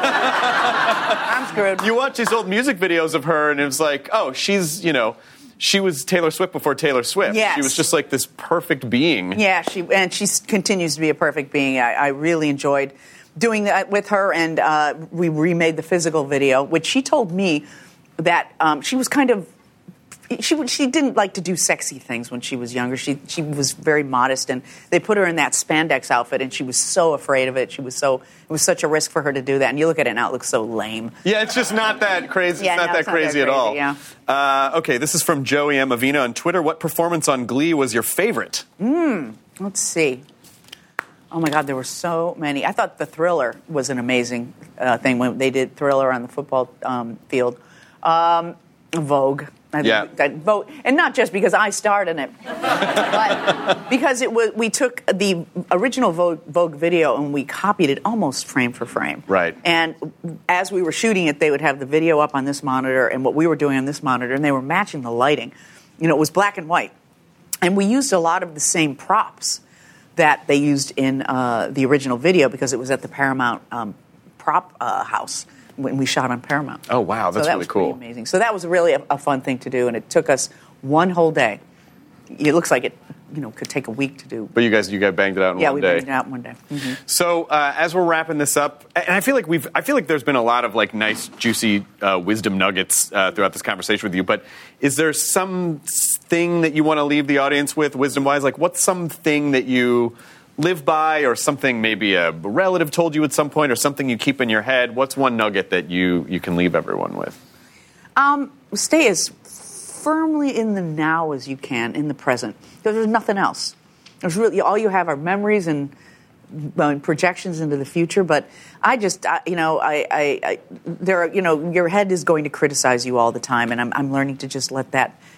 I'm screwed. You watch these old music videos of her, and it was like, oh, she's, you know, she was Taylor Swift before Taylor Swift. Yes. She was just like this perfect being. Yeah, she and she continues to be a perfect being. I, I really enjoyed doing that with her, and uh, we remade the physical video, which she told me that um, she was kind of. She would- she didn't like to do sexy things when she was younger. She she was very modest, and they put her in that spandex outfit, and she was so afraid of it. She was so it was such a risk for her to do that. And you look at it now; it looks so lame. Yeah, it's just not that crazy. Yeah, it's not no, that it's not that crazy at crazy, all. yeah. Uh, okay, this is from Joey M. Avina on Twitter. What performance on Glee was your favorite? Let's see. Oh my God, there were so many. I thought the Thriller was an amazing uh, thing when they did Thriller on the football um, field. Um, Vogue. I Yeah. that vote, and not just because I starred in it, but because it was. We took the original Vogue, Vogue video and we copied it almost frame for frame. Right. And as we were shooting it, they would have the video up on this monitor and what we were doing on this monitor, and they were matching the lighting. You know, it was black and white, and we used a lot of the same props that they used in uh, the original video because it was at the Paramount um, prop uh, house when we shot on Paramount. Oh, wow, that's so that really was cool. pretty amazing. So that was really a, a fun thing to do, and it took us one whole day. It looks like it, you know, could take a week to do. But you guys, you guys banged it out in yeah, one we day. banged it out in one day. Mm-hmm. So uh, as we're wrapping this up, and I feel like we've, I feel like there's been a lot of like nice, juicy uh, wisdom nuggets uh, throughout this conversation with you. But is there some thing that you want to leave the audience with, wisdom-wise? Like, what's something that you live by, or something maybe a relative told you at some point, or something you keep in your head? What's one nugget that you you can leave everyone with? Um, stay as firmly in the now as you can, in the present, because there's nothing else. There's really all you have are memories and uh, projections into the future. But I just, I, you know, I, I, I, there, are, you know, your head is going to criticize you all the time, and I'm, I'm learning to just let that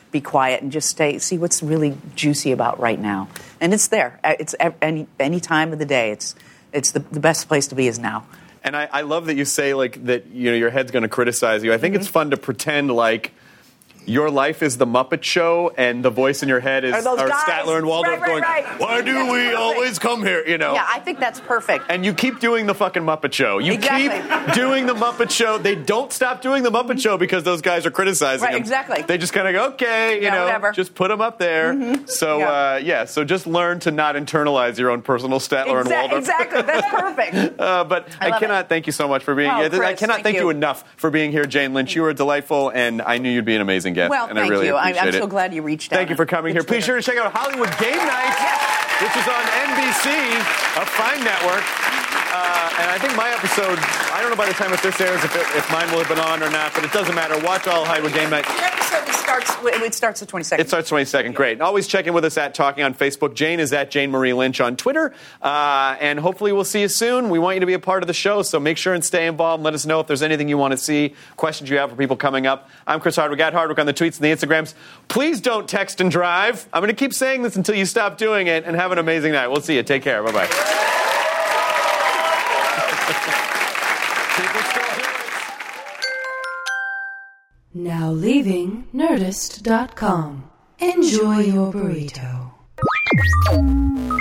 be quiet and just stay, see what's really juicy about right now. And it's there. It's any any time of the day. It's it's the, the best place to be is now. And I, I love that you say like that. You know, your head's going to criticize you. I think Mm-hmm. it's fun to pretend like your life is the Muppet Show, and the voice in your head is Are those are guys. Statler and Waldorf Right, right, going, right. "Why do That's we perfect. always come here?" You know. Yeah, I think that's perfect. And you keep doing the fucking Muppet Show. You Exactly. keep doing the Muppet Show. They don't stop doing the Muppet Show because those guys are criticizing Right, them. exactly. They just kind of go, okay, you Yeah, know, whatever. just put them up there. Mhm. So, Yeah. uh, yeah, so just learn to not internalize your own personal Statler and Exa- Waldorf. exactly. That's perfect. Uh, but I I, love cannot it. thank you so much for being Oh, here. I Chris, cannot thank thank you. you. enough for being here, Jane Lynch. You were delightful, and I knew you'd be an amazing guest. Well, and thank I really you. I, appreciate I'm it. so glad you reached out. Thank you for coming here. It's Please sure Twitter. to check out Hollywood Game Night, which is on N B C, a fine network. Uh, and I think my episode, I don't know by the time if this airs if, it, if mine will have been on or not, but it doesn't matter. Watch all Hollywood Game Night. The episode starts. It starts the twenty-second. It starts twenty-second. Great. And always check in with us at Talking on Facebook. Jane is at Jane Marie Lynch on Twitter. Uh, and hopefully we'll see you soon. We want you to be a part of the show, so make sure and stay involved. Let us know if there's anything you want to see, questions you have for people coming up. I'm Chris Hardwick at Hardwick on the tweets and the Instagrams. Please don't text and drive. I'm going to keep saying this until you stop doing it, and have an amazing night. We'll see you. Take care. Bye-bye. People still do it. Now leaving Nerdist dot com. Enjoy your burrito.